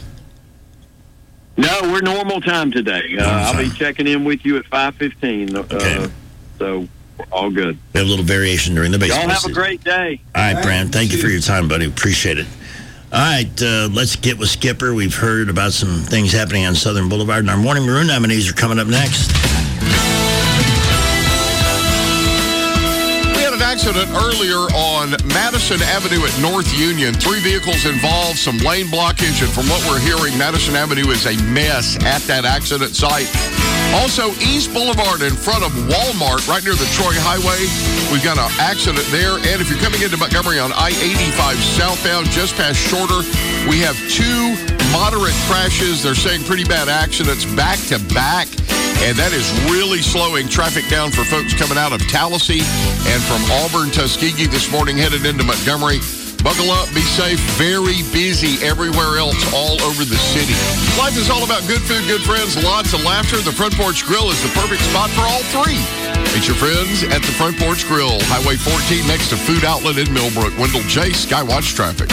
No, we're normal time today. Uh, I'll be checking in with you at five fifteen. Uh, okay. So we're all good. We have a little variation during the baseball Y'all have season. a great day. All right, Brant, thank you for your time, buddy. Appreciate it. All right, uh, let's get with Skipper. We've heard about some things happening on Southern Boulevard, and our Morning Maroon nominees are coming up next. accident earlier on Madison Avenue at North Union. Three vehicles involved, some lane blockage, and from what we're hearing, Madison Avenue is a mess at that accident site. Also, East Boulevard in front of Walmart, right near the Troy Highway. We've got an accident there. And if you're coming into Montgomery on I eighty-five southbound, just past Shorter, we have two moderate crashes. They're saying pretty bad accidents back to back. And that is really slowing traffic down for folks coming out of Tallahassee and from Auburn, Tuskegee this morning, headed into Montgomery. Buckle up, be safe, very busy everywhere else all over the city. Life is all about good food, good friends, lots of laughter. The Front Porch Grill is the perfect spot for all three. Meet your friends at the Front Porch Grill, Highway fourteen next to Food Outlet in Millbrook. Wendell Chase, Skywatch Traffic.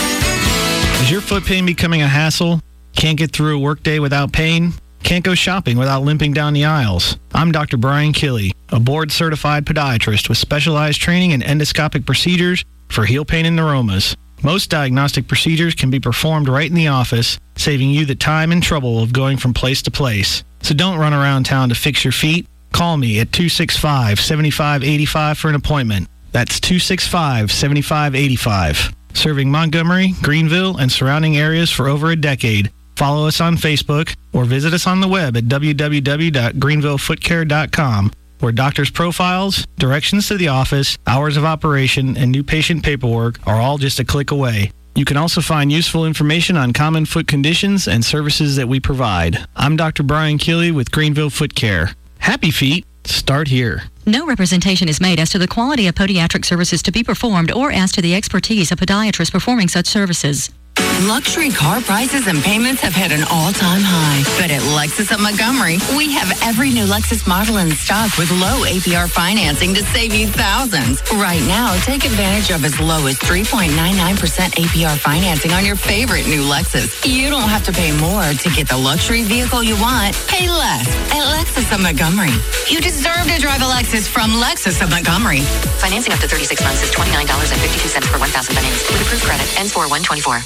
Is your foot pain becoming a hassle? Can't get through a workday without pain? Can't go shopping without limping down the aisles? I'm Doctor Brian Killey, a board-certified podiatrist with specialized training in endoscopic procedures for heel pain and neuromas. Most diagnostic procedures can be performed right in the office, saving you the time and trouble of going from place to place. So don't run around town to fix your feet. Call me at two six five, seven five eight five for an appointment. That's two six five, seven five eight five. Serving Montgomery, Greenville, and surrounding areas for over a decade. Follow us on Facebook or visit us on the web at w w w dot greenville foot care dot com, where doctors' profiles, directions to the office, hours of operation, and new patient paperwork are all just a click away. You can also find useful information on common foot conditions and services that we provide. I'm Doctor Brian Keeley with Greenville Foot Care. Happy feet, start here. No representation is made as to the quality of podiatric services to be performed or as to the expertise of podiatrists performing such services. Luxury car prices and payments have hit an all-time high. But at Lexus of Montgomery, we have every new Lexus model in stock with low A P R financing to save you thousands. Right now, take advantage of as low as three point nine nine percent A P R financing on your favorite new Lexus. You don't have to pay more to get the luxury vehicle you want. Pay less at Lexus of Montgomery. You deserve to drive a Lexus from Lexus of Montgomery. Financing up to thirty-six months is twenty-nine dollars and fifty-two cents per one thousand finance. With approved credit, ends for one twenty-four.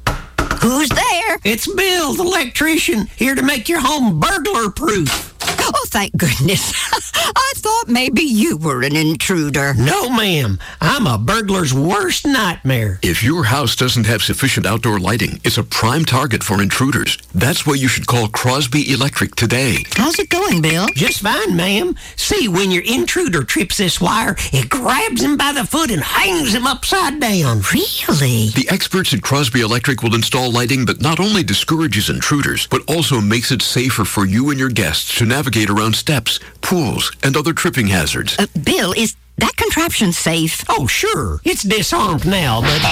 Who's there? It's Bill, the electrician, here to make your home burglar-proof. Oh, thank goodness. I thought maybe you were an intruder. No, ma'am. I'm a burglar's worst nightmare. If your house doesn't have sufficient outdoor lighting, it's a prime target for intruders. That's why you should call Crosby Electric today. How's it going, Bill? Just fine, ma'am. See, when your intruder trips this wire, it grabs him by the foot and hangs him upside down. Really? The experts at Crosby Electric will install lighting that not only discourages intruders, but also makes it safer for you and your guests to navigate around steps, pools, and other tripping hazards. Uh, Bill, is that contraption safe? Oh, sure. It's disarmed now, but...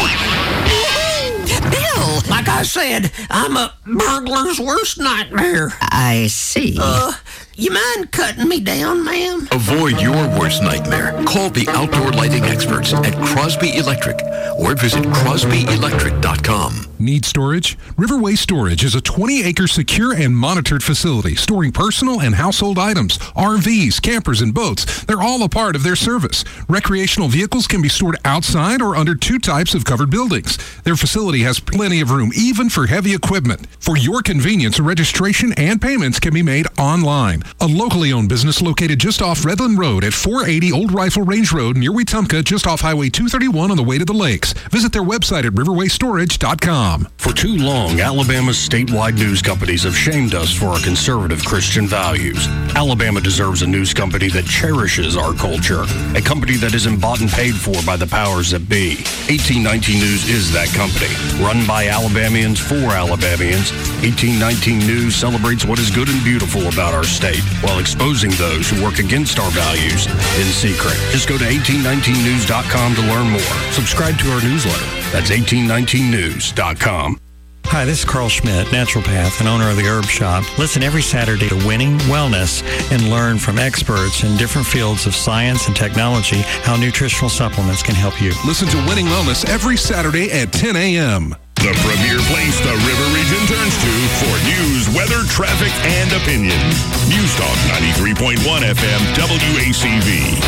Bill! Like I said, I'm a burglar's worst nightmare. I see. Uh, you mind cutting me down, ma'am? Avoid your worst nightmare. Call the outdoor lighting experts at Crosby Electric or visit crosby electric dot com. Need storage? Riverway Storage is a twenty-acre secure and monitored facility storing personal and household items, R Vs, campers, and boats. They're all a part of their service. Recreational vehicles can be stored outside or under two types of covered buildings. Their facility has plenty of room, even for heavy equipment. For your convenience, registration and payments can be made online. A locally owned business located just off Redland Road at four eighty Old Rifle Range Road near Wetumpka, just off Highway two thirty-one on the way to the lakes. Visit their website at riverway storage dot com. For too long, Alabama's statewide news companies have shamed us for our conservative Christian values. Alabama deserves a news company that cherishes our culture, a company that isn't bought and paid for by the powers that be. eighteen nineteen News is that company. Run by Alabamians for Alabamians, eighteen nineteen News celebrates what is good and beautiful about our state, while exposing those who work against our values in secret. Just go to eighteen nineteen news dot com to learn more. Subscribe to our newsletter. That's eighteen nineteen news dot com. Hi, this is Carl Schmidt, naturopath and owner of the Herb Shop. Listen every Saturday to Winning Wellness and learn from experts in different fields of science and technology how nutritional supplements can help you. Listen to Winning Wellness every Saturday at ten a.m. The premier place the River Region turns to for news, weather, traffic, and opinion. News Talk ninety-three point one F M W A C V.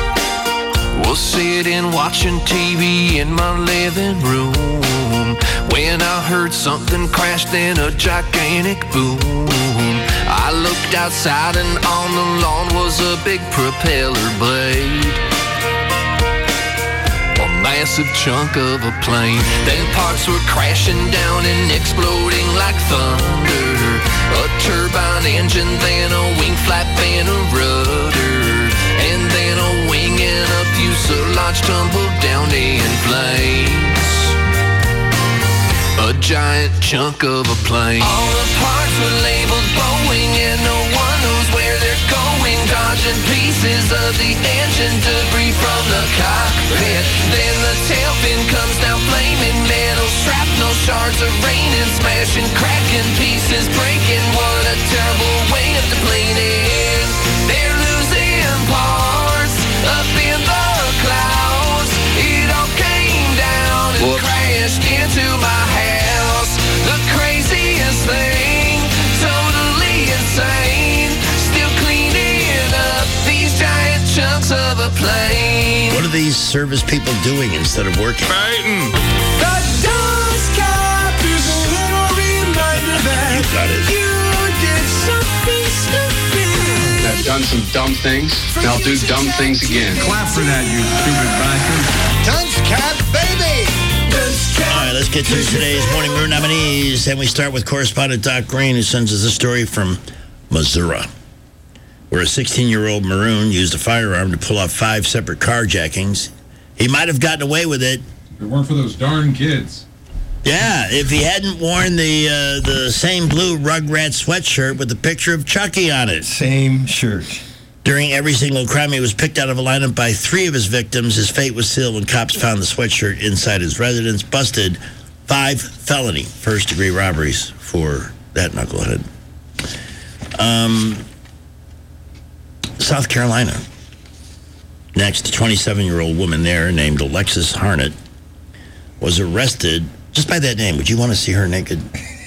Sitting watching T V in my living room, when I heard something crash, then a gigantic boom. I looked outside and on the lawn was a big propeller blade, a massive chunk of a plane. Then parts were crashing down and exploding like thunder. A turbine engine, then a wing flap and a rudder, and then a wing and a fuselage tumbled down in flames. A giant chunk of a plane. All the parts were labeled Boeing, and no one knows where they're going. Dodging pieces of the engine debris from the cockpit. Then the tail fin comes down flaming, metal shrapnel shards are raining, smashing, cracking, pieces breaking. What a terrible way of deplaning. They're losing parts up in the clouds. It all came down and Whoops. crashed into my house. The craziest thing, totally insane. Still cleaning up these giant chunks of a plane. What are these service people doing instead of working? Fighting. The dust cap is a little reminder that You got it. you did something stupid. I've done some dumb things, and I'll do dumb things again. Clap for that, you stupid bastard. Dunce cap, baby. All right, let's get to today's Morning Brew nominees. And we start with correspondent Doc Green, who sends us a story from Missouri, where a sixteen-year-old Maroon used a firearm to pull off five separate carjackings. He might have gotten away with it. If it weren't for those darn kids. Yeah, if he hadn't worn the uh, the same blue Rugrat sweatshirt with the picture of Chucky on it. Same shirt. During every single crime, he was picked out of a lineup by three of his victims. His fate was sealed when cops found the sweatshirt inside his residence. Busted five felony first-degree robberies for that knucklehead. Um, South Carolina. Next, a twenty-seven-year-old woman there named Alexis Harnett was arrested just by that name. Would you want to see her naked?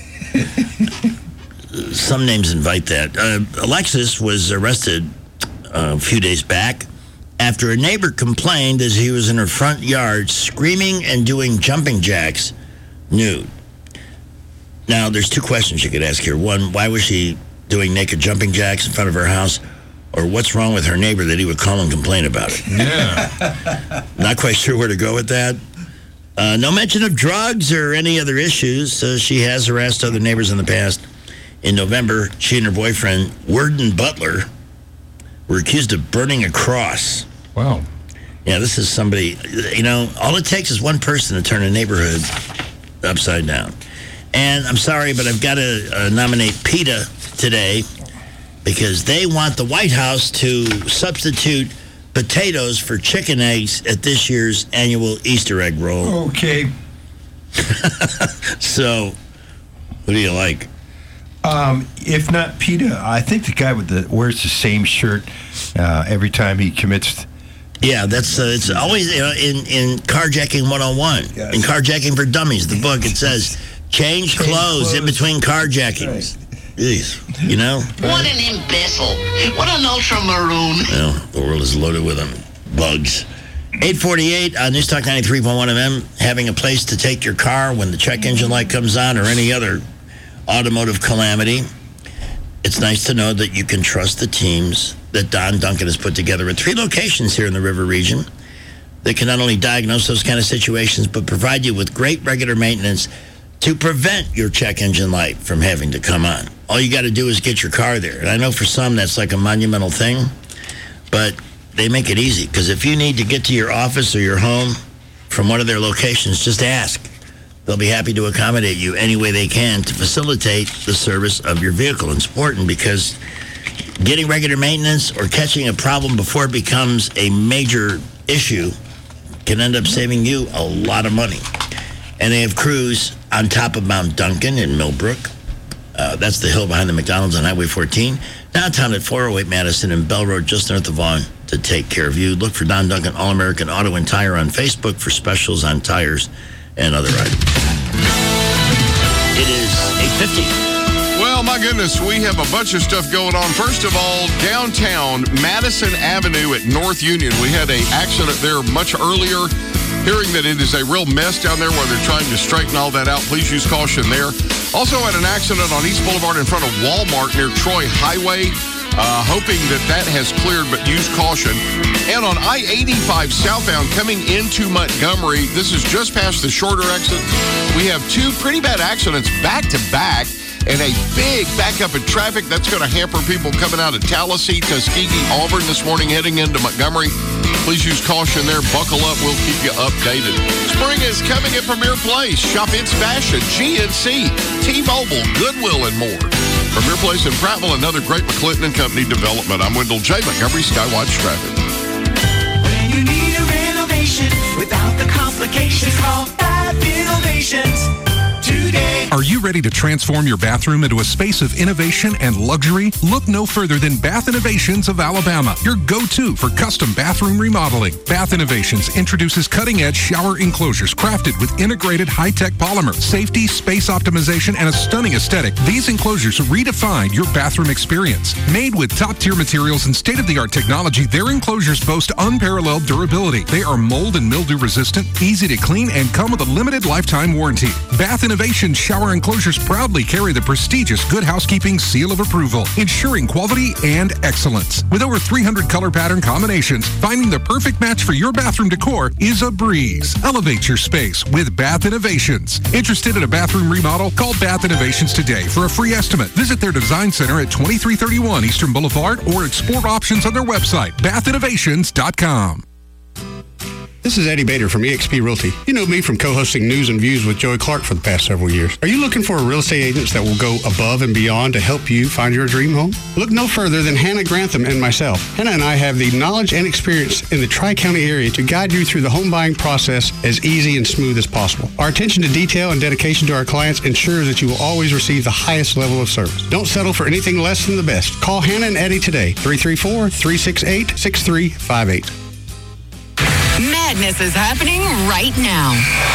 Some names invite that. Uh, Alexis was arrested uh, a few days back after a neighbor complained as he was in her front yard screaming and doing jumping jacks nude. Now, there's two questions you could ask here. One, why was she doing naked jumping jacks in front of her house? Or what's wrong with her neighbor that he would call and complain about it? Yeah. Not quite sure where to go with that. Uh, no mention of drugs or any other issues. Uh, she has harassed other neighbors in the past. In November, she and her boyfriend, Worden Butler, were accused of burning a cross. Wow. Yeah, this is somebody, you know, all it takes is one person to turn a neighborhood upside down. And I'm sorry, but I've got to uh, nominate PETA today because they want the White House to substitute potatoes for chicken eggs at this year's annual Easter egg roll. Okay. So, what do you like? Um, if not PETA, I think the guy with the wears the same shirt uh, every time he commits. Yeah, that's uh, it's always, you know, in in Carjacking one oh one, Yes. in Carjacking for Dummies, the book, it says change, Change clothes, clothes. in between carjackings. Jeez, you know. What an imbecile. What an ultra-maroon. Well, the world is loaded with them. Bugs. eight forty-eight on News Talk ninety-three point one F M. Having a place to take your car when the check engine light comes on or any other automotive calamity. It's nice to know that you can trust the teams that Don Duncan has put together at three locations here in the River region that can not only diagnose those kind of situations, but provide you with great regular maintenance to prevent your check engine light from having to come on. All you got to do is get your car there. And I know for some that's like a monumental thing, but they make it easy. Because if you need to get to your office or your home from one of their locations, just ask. They'll be happy to accommodate you any way they can to facilitate the service of your vehicle. It's important because getting regular maintenance or catching a problem before it becomes a major issue can end up saving you a lot of money. And they have crews on top of Mount Duncan in Millbrook. Uh, that's the hill behind the McDonald's on Highway fourteen. Downtown at four oh eight Madison and Bell Road, just north of Vaughan, to take care of you. Look for Don Duncan All-American Auto and Tire on Facebook for specials on tires and other items. It is eight fifty. Well, my goodness, we have a bunch of stuff going on. First of all, downtown Madison Avenue at North Union. We had an accident there much earlier. hearing that it is a real mess down there where they're trying to straighten all that out, please use caution there. Also had an accident on East Boulevard in front of Walmart near Troy Highway. Uh, hoping that that has cleared, but use caution. And on I eighty-five southbound coming into Montgomery, this is just past the shorter exit. We have two pretty bad accidents back to back and a big backup in traffic. That's going to hamper people coming out of Tallahassee, Tuskegee, Auburn this morning heading into Montgomery. Please use caution there. Buckle up. We'll keep you updated. Spring is coming at Premier Place. Shop It's Fashion, G N C, T-Mobile, Goodwill, and more. Premier Place in Prattville, another great McClinton and Company development. I'm Wendell J. Montgomery, Skywatch Traffic. When you need a renovation without the complications, call Fab Innovations today. Are you ready to transform your bathroom into a space of innovation and luxury? Look no further than Bath Innovations of Alabama, your go-to for custom bathroom remodeling. Bath Innovations introduces cutting-edge shower enclosures crafted with integrated high-tech polymer, safety, space optimization, and a stunning aesthetic. These enclosures redefine your bathroom experience. Made with top-tier materials and state-of-the-art technology, their enclosures boast unparalleled durability. They are mold and mildew resistant, easy to clean, and come with a limited lifetime warranty. Bath Innovations shower enclosures proudly carry the prestigious Good Housekeeping Seal of Approval, ensuring quality and excellence. With over three hundred color pattern combinations, finding the perfect match for your bathroom decor is a breeze. Elevate your space with Bath Innovations. Interested in a bathroom remodel? Call Bath Innovations today for a free estimate. Visit their design center at twenty-three thirty-one Eastern Boulevard or explore options on their website, bath innovations dot com. This is Eddie Bader from eXp Realty. You know me from co-hosting News and Views with Joey Clark for the past several years. Are you looking for a real estate agent that will go above and beyond to help you find your dream home? Look no further than Hannah Grantham and myself. Hannah and I have the knowledge and experience in the Tri-County area to guide you through the home buying process as easy and smooth as possible. Our attention to detail and dedication to our clients ensures that you will always receive the highest level of service. Don't settle for anything less than the best. Call Hannah and Eddie today, three three four, three six eight, six three five eight. Madness is happening right now.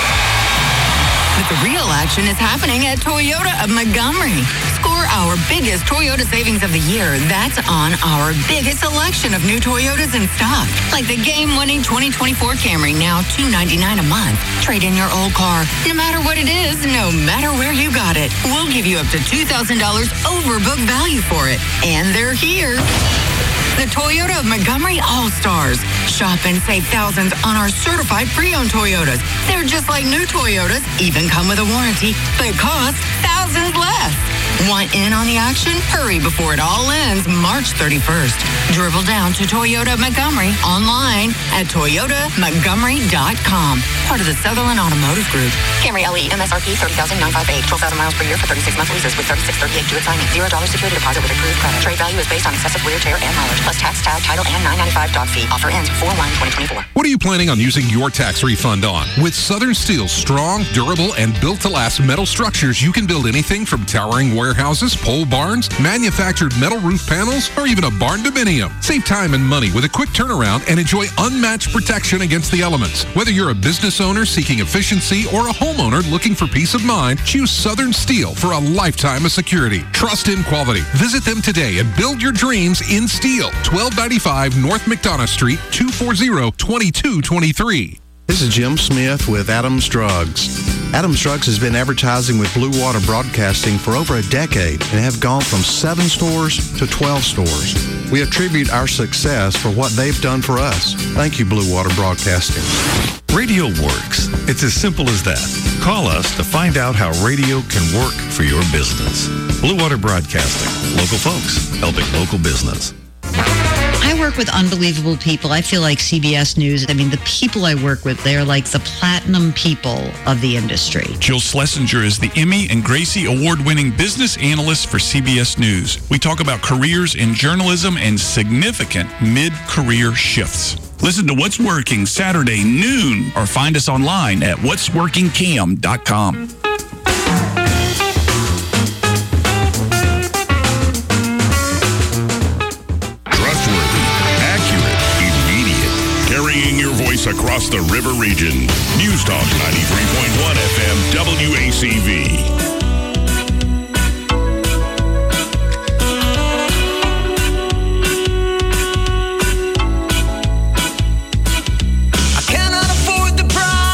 But the real action is happening at Toyota of Montgomery. Score our biggest Toyota savings of the year. That's on our biggest selection of new Toyotas in stock. Like the game-winning twenty twenty-four Camry, now two hundred ninety-nine dollars a month. Trade in your old car. No matter what it is, no matter where you got it, we'll give you up to two thousand dollars over book value for it. And they're here. The Toyota of Montgomery All-Stars. Shop and save thousands on our certified pre-owned Toyotas. They're just like new Toyotas, even come with a warranty, but cost thousands less. Want in on the action? Hurry before it all ends March thirty-first. Dribble down to Toyota Montgomery online at toyota montgomery dot com. Part of the Sutherland Automotive Group. Camry L E M S R P thirty thousand nine hundred fifty-eight, twelve thousand miles per year for thirty-six month leases with thirty-six thirty-eight due at signing. zero dollars security deposit with approved credit. Trade value is based on excessive wear, tear, and mileage, plus tax, tag, title, and nine ninety-five dog fee. Offer ends four one twenty twenty-four. What are you planning on using your tax refund on? With Southern Steel's strong, durable, and built-to-last metal structures, you can build anything from towering warehouses, pole barns, manufactured metal roof panels, or even a barn dominium. Save time and money with a quick turnaround and enjoy unmatched protection against the elements. Whether you're a business owner seeking efficiency or a homeowner looking for peace of mind, choose Southern Steel for a lifetime of security. Trust in quality. Visit them today and build your dreams in steel. twelve ninety-five North McDonough Street, two four zero, two two two three. This is Jim Smith with Adams Drugs. Adams Drugs has been advertising with Blue Water Broadcasting for over a decade and have gone from seven stores to twelve stores. We attribute our success for what they've done for us. Thank you, Blue Water Broadcasting. Radio works. It's as simple as that. Call us to find out how radio can work for your business. Blue Water Broadcasting. Local folks helping local business. I work with unbelievable people. I feel like C B S News, I mean, the people I work with, they're like the platinum people of the industry. Jill Schlesinger is the Emmy and Gracie award-winning business analyst for C B S News. We talk about careers in journalism and significant mid-career shifts. Listen to What's Working Saturday noon or find us online at what's working cam dot com. Carrying your voice across the river region. News Talk ninety-three point one F M W A C V. I cannot afford the price.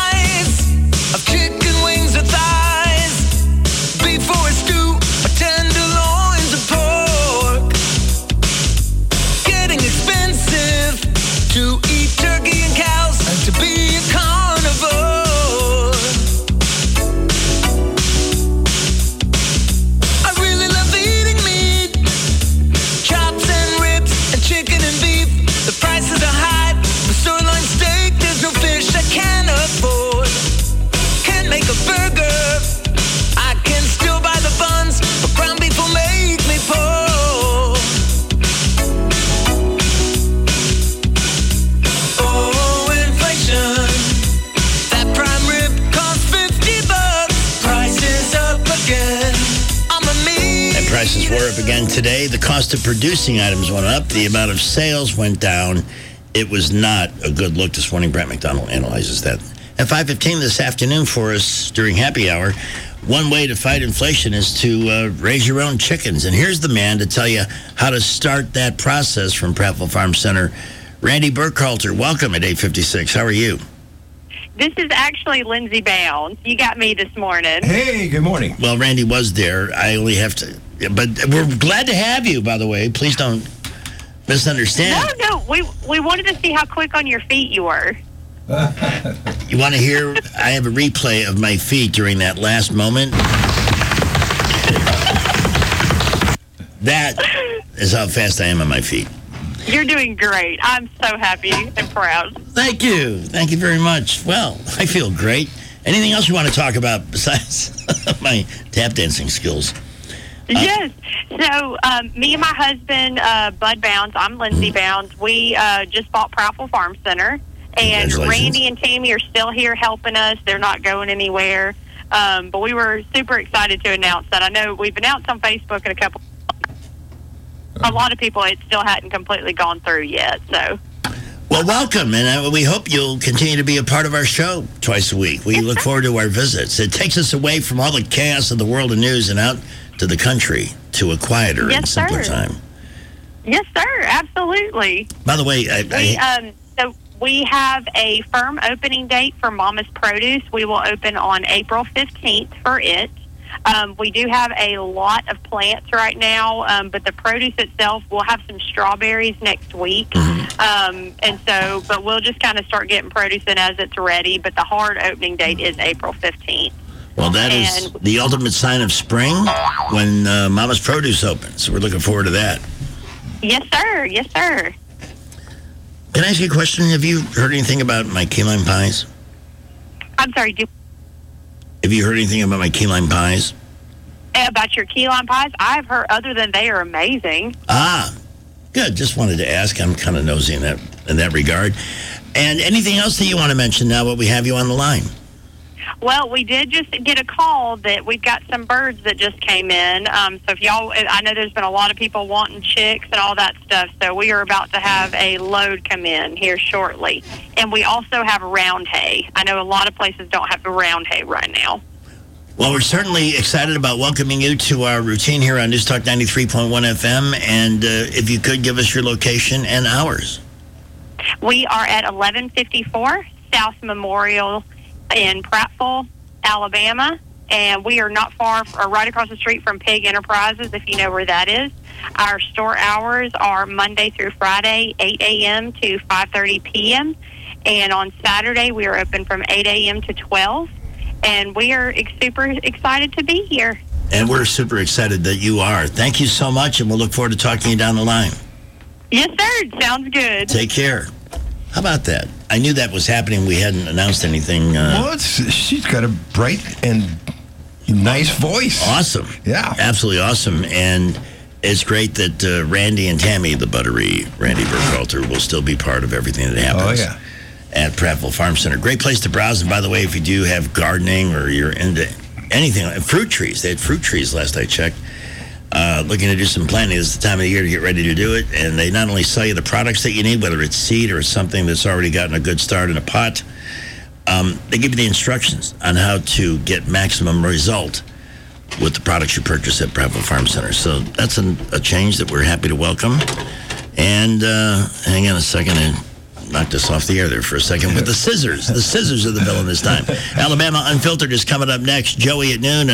prices were up again today. The cost of producing items went up. The amount of sales went down. It was not a good look this morning. Brent McDonald analyzes that. At five fifteen this afternoon for us during happy hour, one way to fight inflation is to uh, raise your own chickens. And here's the man to tell you how to start that process from Prattville Farm Center. Randy Burkhalter, welcome at eight fifty-six. How are you? This is actually Lindsay Bounds. You got me this morning. Hey, good morning. Well, Randy was there. I only have to, but we're glad to have you, by the way. Please don't misunderstand. No, no. We, we wanted to see how quick on your feet you were. You want to hear? I have a replay of my feet during that last moment. That is how fast I am on my feet. You're doing great. I'm so happy and proud. Thank you. Thank you very much. Well, I feel great. Anything else you want to talk about besides my tap dancing skills? Uh, Yes. So, um, me and my husband, uh, Bud Bounds, I'm Lindsay Bounds, we uh, just bought Prattville Farm Center. And Randy and Tammy are still here helping us. They're not going anywhere. Um, but we were super excited to announce that. I know we've announced on Facebook and a couple. A lot of people, it still hadn't completely gone through yet. So, Well, welcome, and uh, we hope you'll continue to be a part of our show twice a week. We look forward to our visits. It takes us away from all the chaos of the world of news and out to the country to a quieter Yes, and simpler sir. time. yes, sir, absolutely. By the way, I, We, I, um, so we have a firm opening date for Mama's Produce. We will open on April fifteenth for it. Um, we do have a lot of plants right now, um, but the produce itself, we'll have some strawberries next week. Um, and so, but we'll just kind of start getting produce in as it's ready. But the hard opening date is April fifteenth. well, that is the ultimate sign of spring when uh, Mama's Produce opens. So we're looking forward to that. Yes, sir. Yes, sir. Can I ask you a question? Have you heard anything about my key lime pies? I'm sorry, do, Have you heard anything about my key lime pies? about your key lime pies? I've heard other than they are amazing. Ah, good. Just wanted to ask. I'm kind of nosy in that in that regard. And anything else that you want to mention now that we have you on the line? Well, we did just get a call that we've got some birds that just came in. Um, so if y'all, I know there's been a lot of people wanting chicks and all that stuff. So we are about to have a load come in here shortly. And we also have round hay. I know a lot of places don't have the round hay right now. Well, we're certainly excited about welcoming you to our routine here on News Talk ninety-three point one F M. And uh, if you could give us your location and hours. We are at eleven fifty-four South Memorial in Prattville, Alabama, and we are not far, or right across the street from Pig Enterprises, if you know where that is. Our store hours are Monday through Friday, eight a.m. to five thirty p.m., and on Saturday we are open from eight a.m. to twelve, and we are ex- super excited to be here. And we're super excited that you are. Thank you so much, and we'll look forward to talking to you down the line. Yes, sir. Sounds good. Take care. How about that? I knew that was happening. We hadn't announced anything. Uh, Well, it's, she's got a bright and nice voice. Awesome. Yeah. Absolutely awesome. And it's great that uh, Randy and Tammy, the buttery, Randy Burkhalter, will still be part of everything that happens. Oh, yeah. At Prattville Farm Center. Great place to browse. And by the way, if you do have gardening or you're into anything, like fruit trees, they had fruit trees last I checked. Uh, looking to do some planting, this is the time of the year to get ready to do it. And they not only sell you the products that you need, whether it's seed or something that's already gotten a good start in a pot, um, they give you the instructions on how to get maximum result with the products you purchase at Prattville Farm Center. So that's an, a change that we're happy to welcome. And uh, hang on a second and knocked us off the air there for a second with the scissors. The scissors are the villain this time. Alabama Unfiltered is coming up next. Joey at noon.